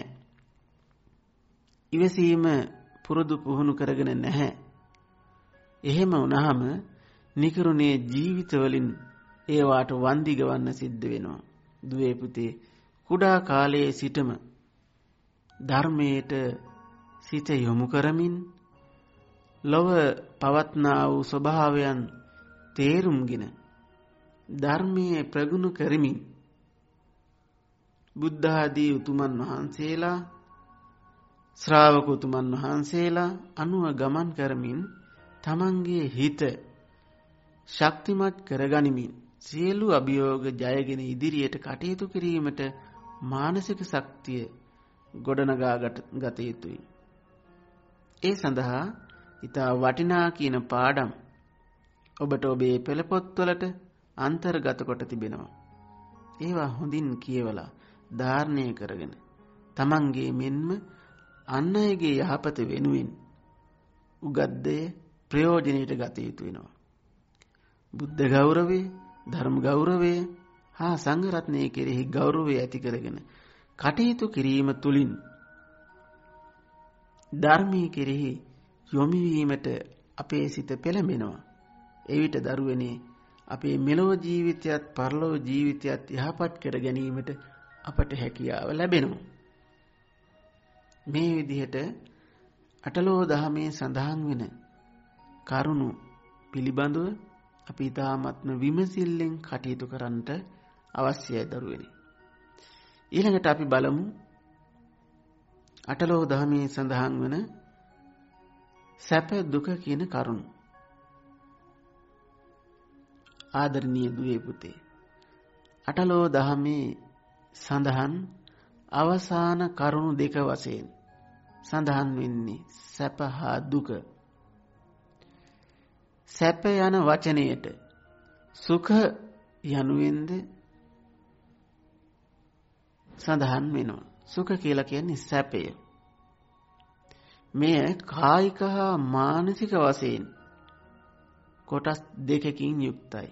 ඉවසීම පුරුදු පුහුණු කරගෙන නැහැ. එහෙම වුණාම නිකරුණේ ජීවිතවලින් ඒවාට වන්දි ගවන්න සිද්ධ වෙනවා. දුවේ පුතේ කුඩා කාලයේ සිටම ධර්මයට සිත යොමු කරමින් ලොව පවත්නා වූ ස්වභාවයන් තේරුම්ගෙන ධර්මයේ ප්‍රගුණ කරමින් බුද්ධ ආදී උතුමන් වහන්සේලා, ශ්‍රාවක උතුමන් වහන්සේලා අනුව ගමන් කරමින් තමන්ගේ හිත ශක්තිමත් කරගනිමින් සියලු අභියෝග ජයගෙන ඉදිරියට කටයුතු කිරීමට මානසික ශක්තිය ගොඩනගා ගත යුතුයි. ඒ සඳහා ඊට වටිනා කියන පාඩම් ඔබට ඔබේ පෙළ පොත්වලට අන්තර්ගත කොට තිබෙනවා. ඒවා හොඳින් කියවලා ධාරණය කරගෙන තමන්ගේ මෙන්ම අන් අයගේ යහපත වෙනුවෙන් උගත් දේ ප්‍රයෝජනෙට ගත යුතු වෙනවා. බුද්ධ ගෞරවය, ධර්ම ගෞරවය හා සංඝ රත්නයේ කෙරෙහි ගෞරවය ඇති කරගෙන කටයුතු කිරීම තුලින් ධර්මයේ කෙරෙහි යොමු වීමට අපේ සිත පෙළඹෙනවා. එවිට දරුවනේ අපේ මෙලොව ජීවිතයත් පරලොව ජීවිතයත් යහපත් කර ගැනීමට අපට හැකියාව ලැබෙනවා. මේ විදිහට අටලෝ දහමේ සඳහන් වෙන කරුණු පිළිබඳව අපි ඊ타ත්ම විමසිල්ලෙන් කටයුතු කරන්නට අවශ්‍යයි දරුවනේ. ඊළඟට අපි බලමු අටලෝ දහමේ සඳහන් වන සැප දුක කියන කරුණු. ආදරණීය දුවේ පුතේ, අටලෝ දහමේ සඳහන් අවසාන කරුණු දෙක වශයෙන් සඳහන් වෙන්නේ සැප හා දුක. සැප යන වචනයට සුඛ යනුවෙන්ද සඳහන් වෙනවා. සුඛ කියලා කියන්නේ සැපය. මෙය කායික හා මානසික වශයෙන් කොටස් දෙකකින් යුක්තයි.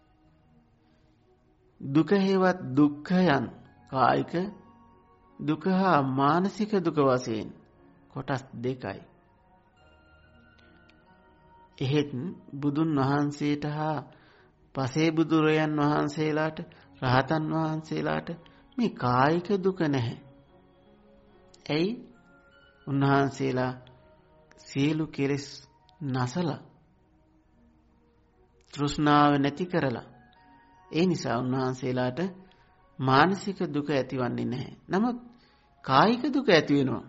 දුක හේවත් දුක්ඛයන් කායික දුක හා මානසික දුක වශයෙන් කොටස් දෙකයි. එහෙත් බුදුන් වහන්සේට හා පසේ බුදුරයන් වහන්සේලාට, රහතන් වහන්සේලාට මේ කායික දුක නැහැ. ඇයි? උන්වහන්සේලා සියලු කෙලෙස් නැසලා තෘෂ්ණාව නැති කරලා, ඒ නිසා උන්වහන්සේලාට මානසික දුක ඇතිවන්නේ නැහැ. නමුත් කායික දුක ඇති වෙනවා.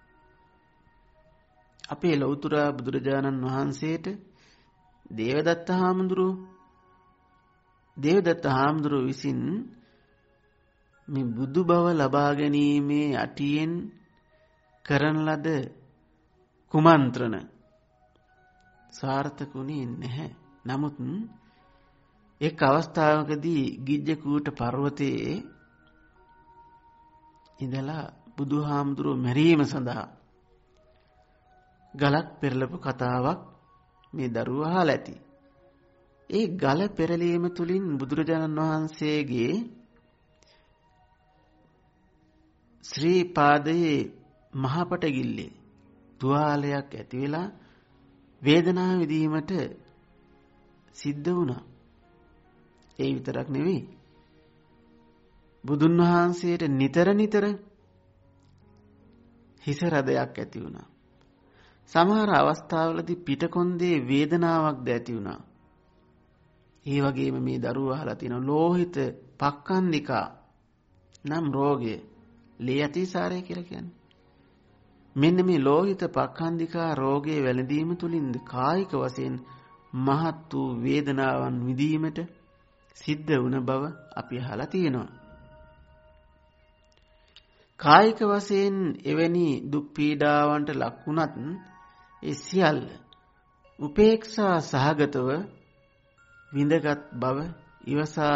අපේ ලෞතර බුදුරජාණන් වහන්සේට දේවදත්ත හාමුදුරුවෝ විසින් මේ බුදු බව ලබා ගැනීමේ අටියෙන් කරන ලද කුමන්ත්‍රණ සාර්ථකුනේ නැහැ. නමුත් එක් අවස්ථාවකදී ගිජ්ජකූට පර්වතයේ ඉඳලා බුදුහාමුදුරුවෝ මැරීම සඳහා ගලක් පෙරලපු කතාවක් මේ දරුවෝ අහලා ඇති. ඒ ගල පෙරලීම තුලින් බුදුරජාණන් වහන්සේගේ ශ්‍රී පාදයේ මහපටගිල්ලේ තුවාලයක් ඇති වෙලා වේදනාව විඳීමට සිද්ධ වුණා. ඒ විතරක් නෙවෙයි. බුදුන් වහන්සේට නිතර හිස රදයක් ඇති වුණා. සමහර අවස්ථාවලදී පිටකොන්දේ වේදනාවක්ද ඇති වුණා. ඒ වගේම මේ දරුවා අහලා තියෙනවා ලෝහිත පක්ඛන්දිකා නම් රෝගය. ලේ අතිසාරය කියලා කියන්නේ. මෙන්න මේ ලෝහිත පක්ඛන්දිකා රෝගයේ වැළඳීම තුලින්ද කායික වශයෙන් මහත් වූ වේදනාවන් විඳීමට සිද්ධ වුණ බව අපි අහලා තියෙනවා. කායික වශයෙන් එවැනි දුක් පීඩාවන්ට ලක් වුණත් ඒ සියල්ල උපේක්ෂා සහගතව විඳගත් බව ඉවසා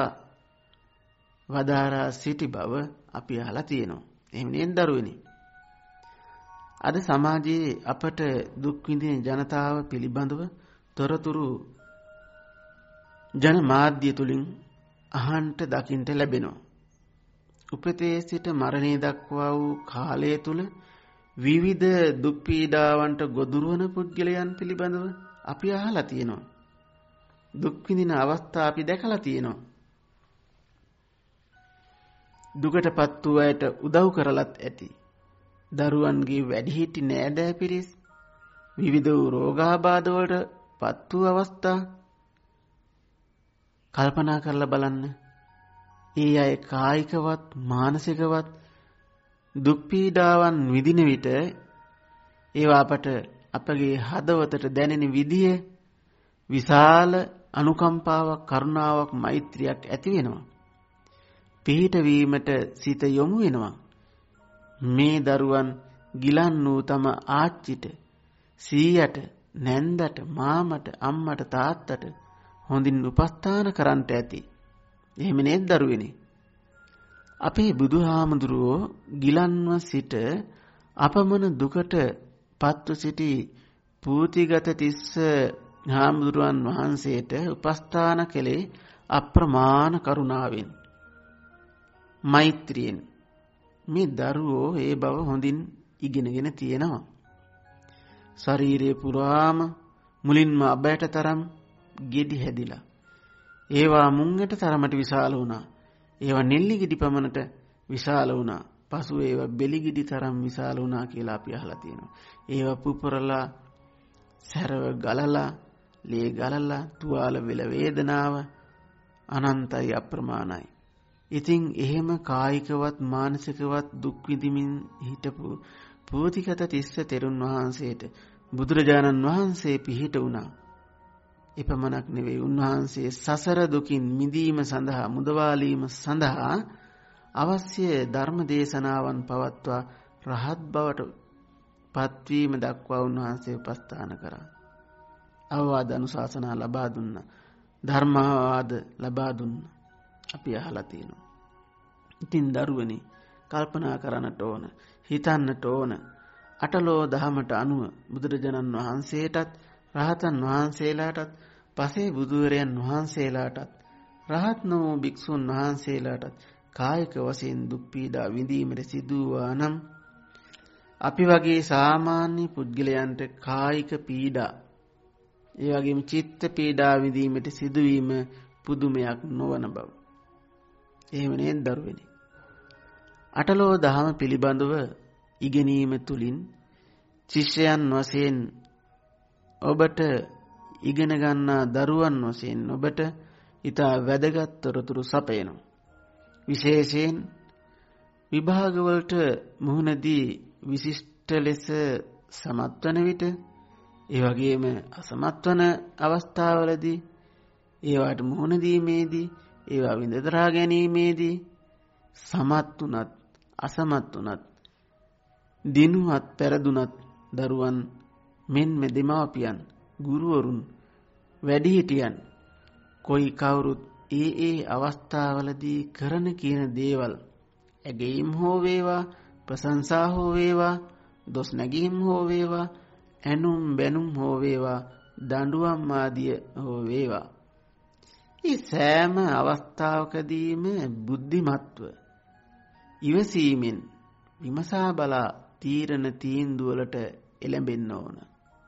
වදාරා සිටි බව අපි අහලා තියෙනවා. එහෙම නේද දරුවනි? අද සමාජයේ අපට දුක් විඳින ජනතාව පිළිබඳව තොරතුරු ජන මාධ්‍ය තුලින් අහන්නට දකින්නට ලැබෙනවා. උපතේ සිට මරණය දක්වා වූ කාලය තුල විවිධ දුක් පීඩාවන්ට ගොදුරු වන පුද්ගලයන් පිළිබඳව අපි අහලා තියෙනවා. දුක් විඳින අවස්ථා අපි දැකලා තියෙනවා. දුකටපත් වූ අයට උදව් කරලත් ඇති. දරුවන්ගේ වැඩිහිටි නෑදෑ පිරිස් විවිධ වූ රෝගාබාධ වලට පත් වූ අවස්ථා කල්පනා කරලා බලන්න. ඒ අය කායිකවත් මානසිකවත් දුක් පීඩාවන් විඳින විට ඒවා අපගේ හදවතට දැනෙන විදිය විශාල අනුකම්පාවක් කරුණාවක් මෛත්‍රියක් ඇති වෙනවා. පිහිට වීමට සිත යොමු වෙනවා. මේ දරුවන් ගිලන් වූ තම ආච්චිට සීයට නැන්දට මාමට අම්මට තාත්තට හොඳින් උපස්ථාන කරන්නට ඇති. එහෙම නේද දරුවනේ? අපේ බුදුහාමුදුරුවෝ ගිලන්ව සිට අපමණ දුකට පත්ව සිටි පූතිගත තිස්ස හාමුදුරුවන් වහන්සේට උපස්ථාන කළේ අප්‍රමාණ කරුණාවෙන් මෛත්‍රියෙන්. මේ දරුවෝ ඒ බව හොඳින් ඉගෙනගෙන තියෙනවා. ශරීරය පුරාම මුලින්ම අබයට තරම් ගෙඩි හැදිලා ඒවා මුංගට තරමට විශාල වුණා. ඒවා නෙල්ලි ගෙඩි පමණට විශාල වුණා. පසු ඒවා බෙලි ගෙඩි තරම් විශාල වුණා කියලා අපි අහලා තියෙනවා. ඒවා පුපුරලා සැරව ගලලා ලේ ගලලා තුවාල වෙල වේදනාව අනන්තයි අප්‍රමාණයි. ඉතින් එහෙම කායිකවත් මානසිකවත් දුක් විඳිමින් හිටපු පූතිගත තිස්ස තෙරුන් වහන්සේට බුදුරජාණන් වහන්සේ පිහිට වුණා. එපමණක් නෙවෙයි, උන්වහන්සේ සසර දුකින් මිදීම සඳහා මුදවාලීම සඳහා අවශ්‍ය ධර්ම දේශනාවන් පවත්වා රහත් බවට පත්වීම දක්වා උන්වහන්සේ උපස්ථාන කරා. අවවාද අනුශාසනා ලබා දුන්නා. ධර්මාවාද ලබා දුන්නා. අපි අහලා තියෙනවා. ඉතින් දරුවනි, කල්පනා කරන්නට ඕන, හිතන්නට ඕන. අටලෝ දහමට අනුව බුදුරජාණන් වහන්සේටත් රහතන් වහන්සේලාටත් පසේ බුදුවරයන් වහන්සේලාටත් රහත් වූ භික්ෂුන් වහන්සේලාටත් කායික වශයෙන් දුක් පීඩා විඳීමට සිදුවා නම් අපි වගේ සාමාන්‍ය පුද්ගලයන්ට කායික පීඩා ඒ වගේම චිත්ත පීඩා විඳීමට සිදුවීම පුදුමයක් නොවන බව. එහෙම නේද දරුවනි? අටලෝ දහම පිළිබඳව ඉගෙනීම තුලින් ශිෂ්‍යයන් වශයෙන් ඔබට ඉගෙන ගන්නා දරුවන් වශයෙන් ඔබට ඊට වැදගත් තොරතුරු සපයනවා. විශේෂයෙන් විභාගවලට මුහුණ දී විශිෂ්ට ලෙස සමත් වන විට, ඒ වගේම අසමත් වන අවස්ථාවලදී, ඒවට මුහුණ දීමේදී, ඒවා විඳදරා ගැනීමේදී සමත් උනත් අසමත් උනත් දිනුවත් පෙරදුනත් දරුවන් මෙන්ම දෙමාපියන් ගුරුවරුන් වැඩිහිටියන් කොයි කවුරුත් ඒ අවස්ථාවලදී කරන කියන දේවල් ඇගීම් හෝ වේවා ප්‍රශංසා හෝ වේවා දොස් නැගීම් හෝ වේවා ඇනුම් බැනුම් හෝ වේවා දඬුවම් ආදිය හෝ වේවා මේ සෑම අවස්ථාවකදීම බුද්ධිමත්ව ඉවසීමෙන් විමසා බලා තීරණ තීන්දුවලට එළඹෙන්න ඕන.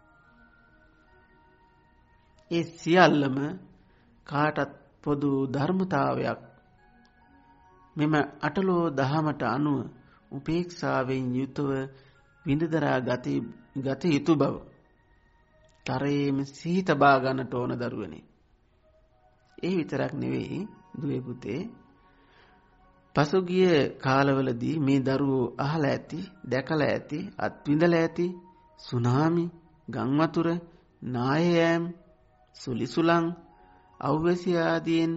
ඒ සියල්ලම කාටත් පොදු ධර්මතාවයක්. මෙම අටලෝ දහමට අනුව උපේක්ෂාවෙන් යුතුව විඳදරා ගත යුතු බව තරයේම සිහි තබා ගන්නට ඕන දරුවනේ. ඒ විතරක් නෙවෙයි දුවේ පුතේ, පසුගිය කාලවලදී මේ දරුවෝ අහලා ඇති, දැකලා ඇති, අත්විඳලා ඇති සුනාමි, ගම් වතුර, නායෑම්, සුලිසුලං, අව්වැසි ආදීන්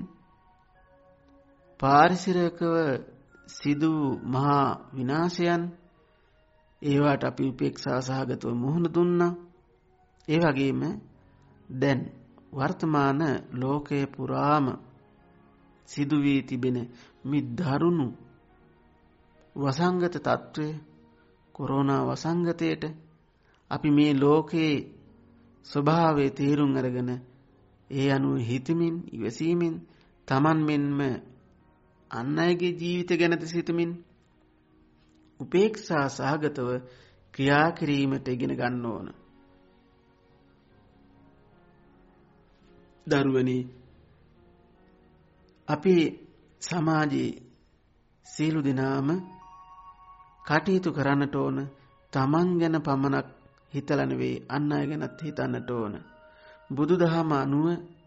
පාරිසරිකව සිදු මහා විනාශයන් ඒවට අපි උපේක්ෂා සහගතව මුහුණ දුන්නා. ඒ වගේම දැන් වර්තමාන ලෝකයේ පුරාම සිදු වී තිබෙන මේ දරුණු වසංගත තත්ත්වය, කොරෝනා වසංගතයට අපි මේ ලෝකයේ ස්වභාවය තේරුම් අරගෙන ඒ අනුව හිතමින් ඉවසීමෙන් තමන් මෙන්ම අන් අයගේ ජීවිත ගැන සිතමින් උපේක්ෂා සහගතව ක්‍රියා කිරීමට ඉගෙන ගන්න ඕන. දරුවනි, අපි සමාජයේ සියලු දෙනාම කටයුතු කරන්නට ඕන තමන් ගැන පමණක් හිතලා නෙවෙයි අන් අය ගැනත් හිතන්නට ඕන. බුදුදහම අනුව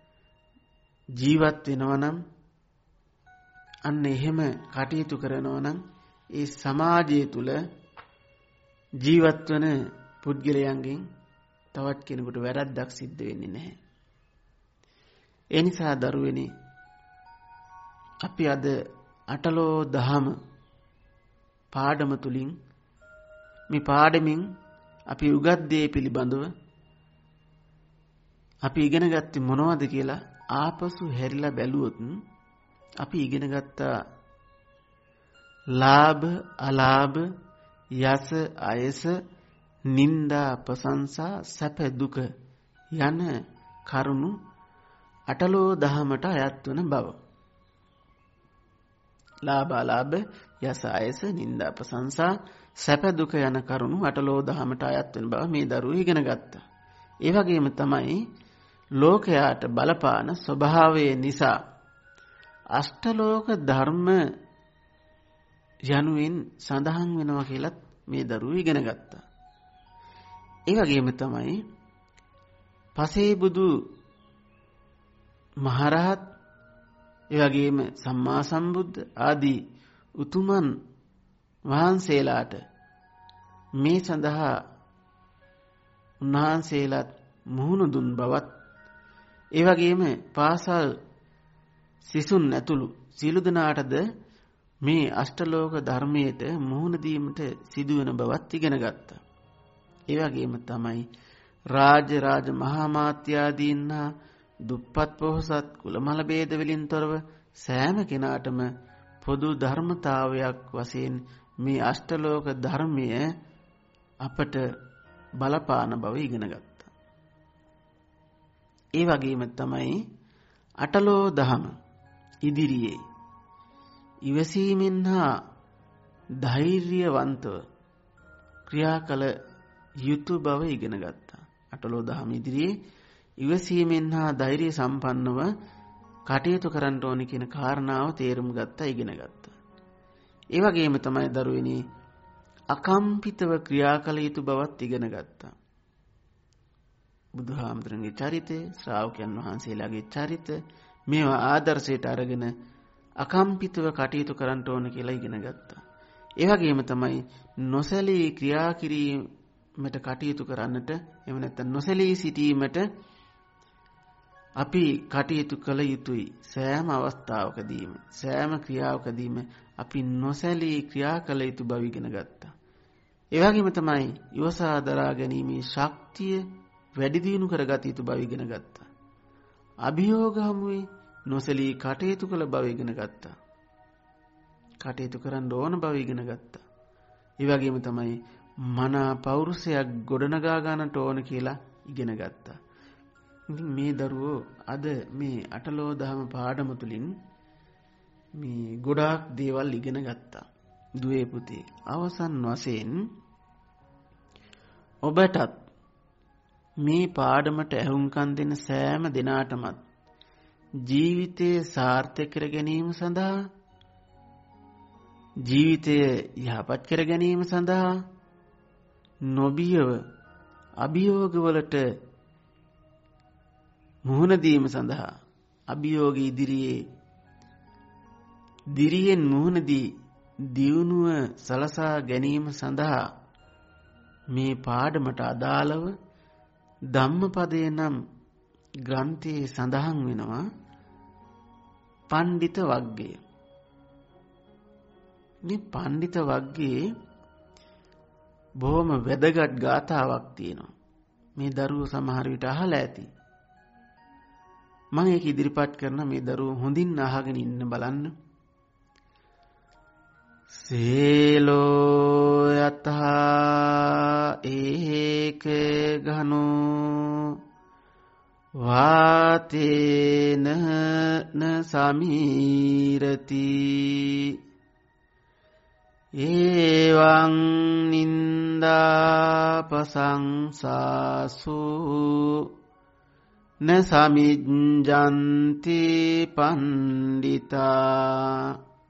ජීවත් වෙනවා නම් අන්න එහෙම කටයුතු කරනවා නම් ඒ සමාජය තුල ජීවත් වන පුද්ගලයන්ගෙන් තවත් කෙනෙකුට වැරද්දක් සිද්ධ වෙන්නේ නැහැ. ඒ නිසා දරුවනි, අපි අද අටලෝ දහම පාඩම තුලින් මේ පාඩමින් අපි උගත් දේ පිළිබඳව අපි ඉගෙන ගත්තේ මොනවද කියලා ආපසු හැරිලා බැලුවොත් අපි ඉගෙන ගත්තා ලාභ අලාභ, යස අයස, නිന്ദා ප්‍රශංසා, සැප දුක යන කරුණු අටලෝ දහමට අයත් වන බව. ලාභ අලාභ, යස අයස, නිന്ദා ප්‍රශංසා, සැප දුක යන කරුණු අටලෝ දහමට අයත් වෙන බව මේ දරුවෝ ඉගෙන ගත්තා. ඒ වගේම තමයි ලෝකයාට බලපාන ස්වභාවය නිසා අෂ්ටලෝක ධර්ම යනුවෙන් සඳහන් වෙනවා කියලත් මේ දරුවෝ ඉගෙන ගත්තා. ඒ වගේම තමයි පසේ බුදු මහරහත්, ඒ වගේම සම්මා සම්බුද්ධ ආදී උතුමන් වහන්සේලාට මේ සඳහා උන්වහන්සේලාත් මුහුණ දුන් බවත්, ඒ වගේම පාසල් සිසුන් ඇතුළු සියලු දෙනාටද මේ අෂ්ටලෝක ධර්මයට මුහුණ දීමට සිදුවන බවත් ඉගෙන ගත්තා. ඒ වගේම තමයි රාජ මහා මාත්‍යාදීන් හා දුප්පත් පොහොසත් කුලමල ભેද වලින් තොරව සෑම කෙනාටම පොදු ධර්මතාවයක් වශයෙන් මේ අෂ්ටලෝක ධර්මය අපට බලපාන බව ඉගෙන ගත්තා. ඒ වගේම තමයි අටලෝ දහම ඉදිරියේ ඉවසීමෙන් හා ධෛර්යවන්තව ක්‍රියා කළ යුතු බව ඉගෙන ගත්තා. අටලෝ දහම ඉදිරියේ ඉවසීමෙන් හා ධෛර්ය සම්පන්නව කටයුතු කරන්න ඕනේ කියන කාරණාව තේරුම් ගත්තා, ඉගෙන ගත්තා. ඒ වගේම තමයි දරුවනි අකම්පිතව ක්‍රියා කළ යුතු බවත් ඉගෙන ගත්තා. බුදුහාමුදුරන්ගේ චරිතය, ශ්‍රාවකයන් වහන්සේලාගේ චරිත මේවා ආදර්ශයට අරගෙන අකම්පිතව කටයුතු කරන්න ඕන කියලා ඉගෙන ගත්තා. ඒ වගේම තමයි නොසැලී ක්‍රියා කිරීමට කටයුතු කරන්නට, එහෙම නැත්නම් නොසැලී සිටීමට අපි කටයුතු කළ යුතුයි සෑම අවස්ථාවකදීම සෑම ක්‍රියාවකදීම අපි නොසැලී ක්‍රියා කළ යුතු බව ඉගෙන ගත්තා. ඒ වගේම තමයි ඉවසා දරා ගැනීමේ ශක්තිය වැඩි දියුණු කරගත යුතු බව ඉගෙන ගත්තා. අභියෝග හමුවේ නොසැලී කටයුතු කළ බව ඉගෙන ගත්තා. කටයුතු කරන්න ඕන බව ඉගෙන ගත්තා. ඒ වගේම තමයි මනා පෞරුෂයක් ගොඩනගා ගන්නට ඕන කියලා ඉගෙන ගත්තා. ඉතින් මේ දරුවෝ අද මේ අටලෝ දහම පාඩම තුලින් මේ ගොඩාක් දේවල් ඉගෙන ගත්තා. දුවේ පුතේ අවසන් වශයෙන් ඔබටත් මේ පාඩමට ඇහුම්කන් දෙන සෑම දිනාටමත් ජීවිතයේ සාර්ථක කර ගැනීම සඳහා ජීවිතය යහපත් කර ගැනීම සඳහා නොබියව අභියෝගවලට මුහුණ දීම සඳහා අභියෝග ඉදිරියේ දිරියෙන් මුහුණ දී දියුණුව සලසා ගැනීම සඳහා මේ පාඩමට අදාළව ධම්මපදයේ නම් ග්‍රන්ථයේ සඳහන් වෙනවා පණ්ඩිත වග්ගය. මේ පණ්ඩිත වග්ගයේ බොහොම වැදගත් ගාථාවක් තියෙනවා. මේ දරුවෝ සමහර විට අහලා ඇති. මම ඒක ඉදිරිපත් කරන මේ දරුවෝ හොඳින් අහගෙන ඉන්න බලන්න. සේලෝ යතහා ඒක ඝනෝ වාතේන න සමීරති එවං නින්දාපසංසාසු න සමිජ්ජන්ති පණ්ඩිතා.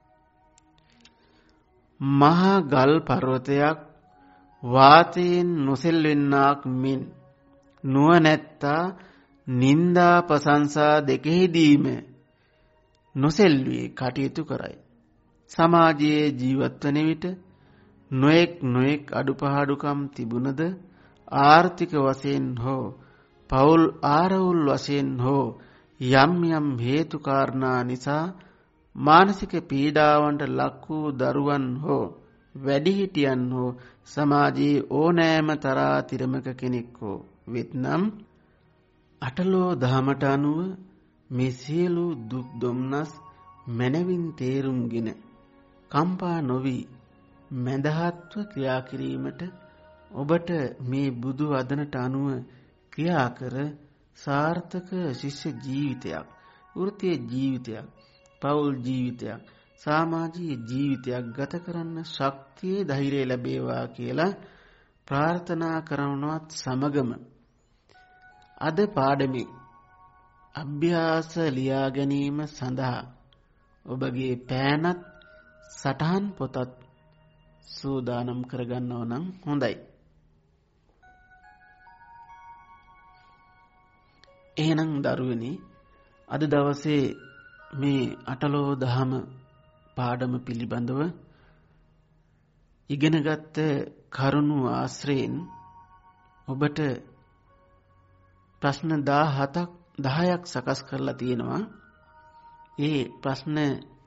මහා ගල් පර්වතයක් වාතයෙන් නොසෙල්වෙන්නාක් මෙන් නුවණැත්තා නින්දා ප්‍රශංසා දෙකෙහිදීම නොසෙල්වී කටයුතු කරයි. සමාජයේ ජීවත් වන විට නොඑක් අඩුපහඩුකම් තිබුණද ආර්ථික වශයෙන් හෝ පෞල් ආරවුල් වශයෙන් හෝ යම් හේතු කාරණා නිසා මානසික පීඩාවන්ට ලක් වූ දරුවන් හෝ වැඩිහිටියන් හෝ සමාජයේ ඕනෑම තරාතිරමක කෙනෙක් හෝ වෙත්නම් අටලෝ දහමට අනුව මේ සියලු දුක් දුම්නස් මනවින් තේරුම්ගෙන කම්පා නොවි මැදහත්ව ක්‍රියා කිරීමට ඔබට මේ බුදු වදනට අනුව ක්‍රියා කර සාර්ථක ශිෂ්‍ය ජීවිතයක්, වෘත්තීය ජීවිතයක්, පෞල් ජීවිතයක්, සමාජීය ජීවිතයක් ගත කරන්න ශක්තිය ධෛර්යය ලැබේවා කියලා ප්‍රාර්ථනා කරනවත් සමගම අද පාඩමේ අභ්‍යාස ලියා ගැනීම සඳහා ඔබගේ පෑනත් සටහන් පොතත් සූදානම් කරගන්නව නම් හොඳයි. එහෙනම් දරුවනි අද දවසේ මේ අටලෝ දහම පාඩම පිළිබඳව ඉගෙනගත්ත කරුණු ආශ්‍රයෙන් ඔබට ප්‍රශ්න 10ක් සකස් කරලා තියෙනවා. ඒ ප්‍රශ්න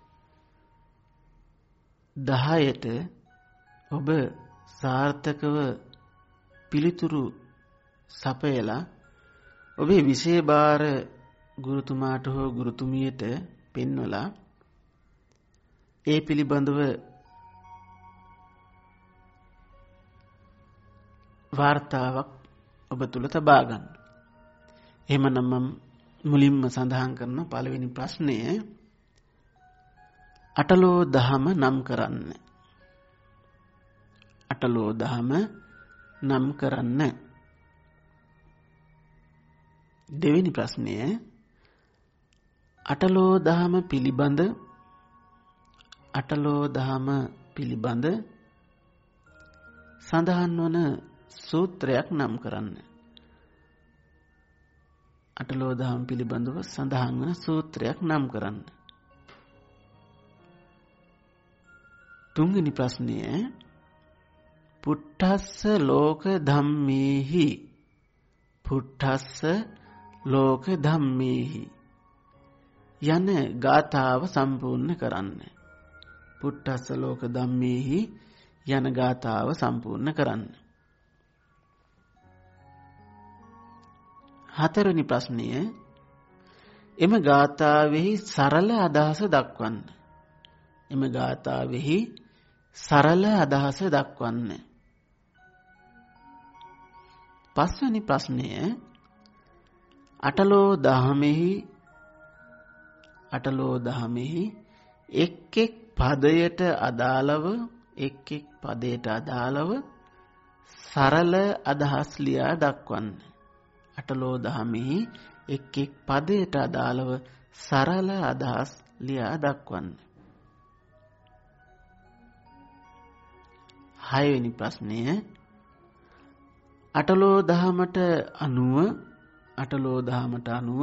10ට ඔබ සාර්ථකව පිළිතුරු සපයලා ඔබේ විෂය භාර ගුරුතුමාට හෝ ගුරුතුමියට පෙන්වලා ඒ පිළිබඳව වාර්තාවක් ඔබ තුල තබා ගන්න. එහෙමනම් මම මුලින්ම සඳහන් කරන පළවෙනි ප්‍රශ්නය අටලෝ දහම නම් කරන්න. අටලෝ දහම නම් කරන්න. දෙවෙනි ප්‍රශ්නය අටලෝ දහම පිළිබඳ සඳහන් වන සූත්‍රයක් නම් කරන්න. අටලෝ දහම පිළිබඳව සඳහන් වන සූත්‍රයක් නම් කරන්න. තුන්වෙනි ප්‍රශ්නය පුට්ඨස්ස ලෝක ධම්මේහි පුට්ඨස්ස ලෝක ධම්මේහි යන ගාථාව සම්පූර්ණ කරන්න. පුට්ටස්ස ලෝක ධම්මේහි යන ගාථාව සම්පූර්ණ කරන්න. හතරවෙනි ප්‍රශ්නය එම ගාථාවෙහි සරල අදහස දක්වන්න. එම ගාථාවෙහි සරල අදහස දක්වන්න. පස්වෙනි ප්‍රශ්නය අටලෝ දහමෙහි එක් එක් පදයට අදාළව සරල අදහස් ලියා දක්වන්න. අටලෝ දහමෙහි එක් එක් පදයට අදාළව සරල අදහස් ලියා දක්වන්න. හයවෙනි ප්‍රශ්නය අටලෝ දහමට අනුව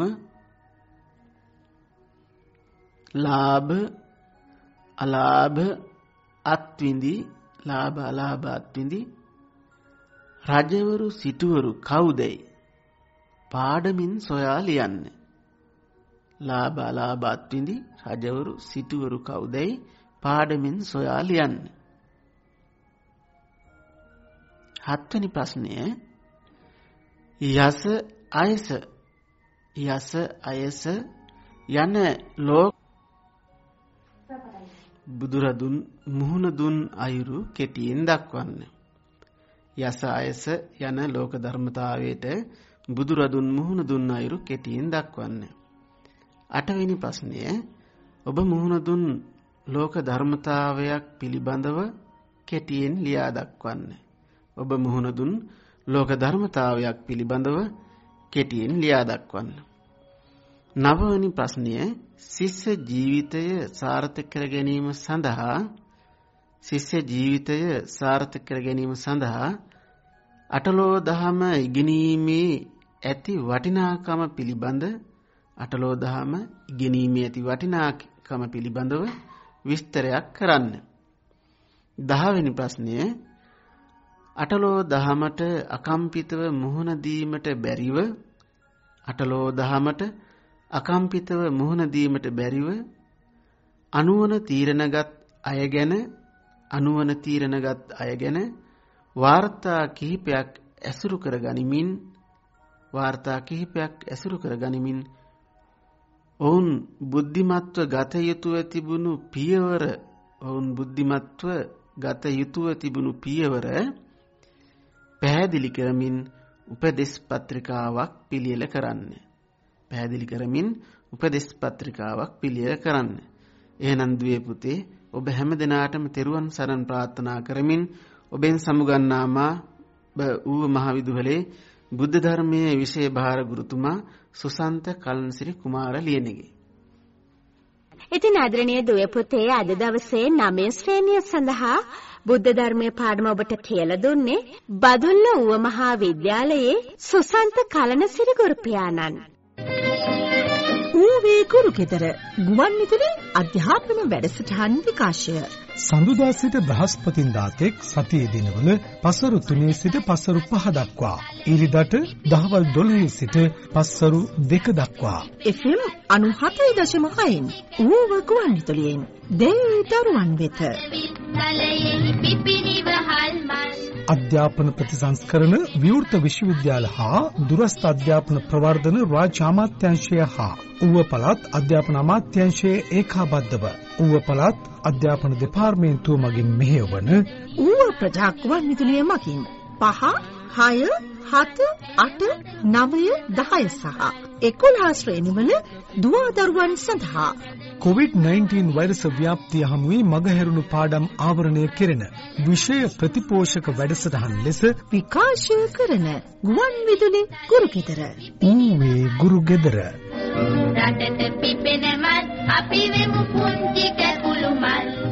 ලාභ අලාභ අත්විඳි රජවරු සිටුවරු කවුදයි පාඩමින් සොයා ලියන්න. ලාභ අලාභ අත්විඳි රජවරු සිටුවරු කවුදයි පාඩමින් සොයා ලියන්න. හත්වෙනි ප්‍රශ්නය යස අයස යන ලෝක බුදුරදුන් මුහුණ දුන් අයුරු කෙටියෙන් දක්වන්න. යස අයස යන ලෝක ධර්මතාවයට බුදුරදුන් මුහුණ දුන් අයුරු කෙටියෙන් දක්වන්න. අටවෙනි ප්‍රශ්නය ඔබ මුහුණ දුන් ලෝක ධර්මතාවයක් පිළිබඳව කෙටියෙන් ලියා දක්වන්න. ඔබ මුහුණ දුන් ලෝක ධර්මතාවයක් පිළිබඳව කෙටියෙන් ලියා දක්වන්න. නවවෙනි ප්‍රශ්නය ශිෂ්‍ය ජීවිතය සාර්ථක කර ගැනීම සඳහා අටලෝ දහම ඉගෙනීමේ ඇති වටිනාකම පිළිබඳව විස්තරයක් කරන්න. 10 වෙනි ප්‍රශ්නය අටලෝ දහමට අකම්පිතව මුහුණ දීමට බැරිව අනුවන තීරණගත් අය ගැන වාර්තා කිහිපයක් ඇසුරු කර ගනිමින් ඔවුන් බුද්ධිමත්ව ගත යුතුව තිබුණු පියවර පැහැදිලි කරමින් උපදෙස් පත්‍රිකාවක් පිළියෙල කරන්න. එහෙනම් දුවේ පුතේ ඔබ හැම දිනාටම තෙරුවන් සරණ ප්‍රාර්ථනා කරමින් ඔබෙන් සමුගන්නාමා ඌව මහවිදුහලේ බුද්ධ ධර්මයේ විෂය භාර ගුරුතුමා සුසන්ත කල්නසිරි කුමාර ලියනගේ. ඉතින් ආදරණීය දුවේ පුතේ අද දවසේ 9 ශ්‍රේණිය සඳහා බුද්ධ ධර්මයේ පාඩම ඔබට කියලා දුන්නේ බදුල්ල ඌව මහා විද්‍යාලයේ සුසන්ත කලනසිරි ගුරු පියාණන්. ඌවේ ගුරු ගෙදර ගුවන් විදුලි අධ්‍යාපන වැඩසටහන් විකාශය සඳුදා සිට බ්‍රහස්පතින්දා තෙක් සතියේ දිනවල පසරු 3 සිට පසරු 5 දක්වා ඉරිදට දහවල් 12 සිට පසරු 2 දක්වා FM 97.6න් ඌව ගුවන් විදුලියෙන් දෙවිදරුවන් වෙත අධ්‍යාපන ප්‍රතිසංස්කරණ විවෘත විශ්වවිද්‍යාල හා දුරස්ථ අධ්‍යාපන ප්‍රවර්ධන රාජ්‍ය අමාත්‍යාංශය හා ඌව පළාත් අධ්‍යාපන අමාත්‍යාංශයේ ඒකාබද්ධව ඌව පළාත් අධ්‍යාපන දෙපාර්තමේන්තුව මගින් මෙහෙයවන ඌව ප්‍රජා ගුවන් විදුලිය මගින් 5, 6, 7, 8, 9, 10 සහ 11 ශ්‍රේණිවල දුවා දරුවන් සඳහා COVID-19 වෛරස ව්‍යාප්තිය හමුවේ මගහැරුණු පාඩම් ආවරණය කෙරෙන විෂය ප්‍රතිපෝෂක වැඩසටහන් ලෙස විකාශය කරන ගුවන් විදුලි ගුරු ගෙදර. ඌවේ ගුරු ගෙදර. රටට පිපෙන මල් අපි වෙමු පුංචි කැකුළු මල්.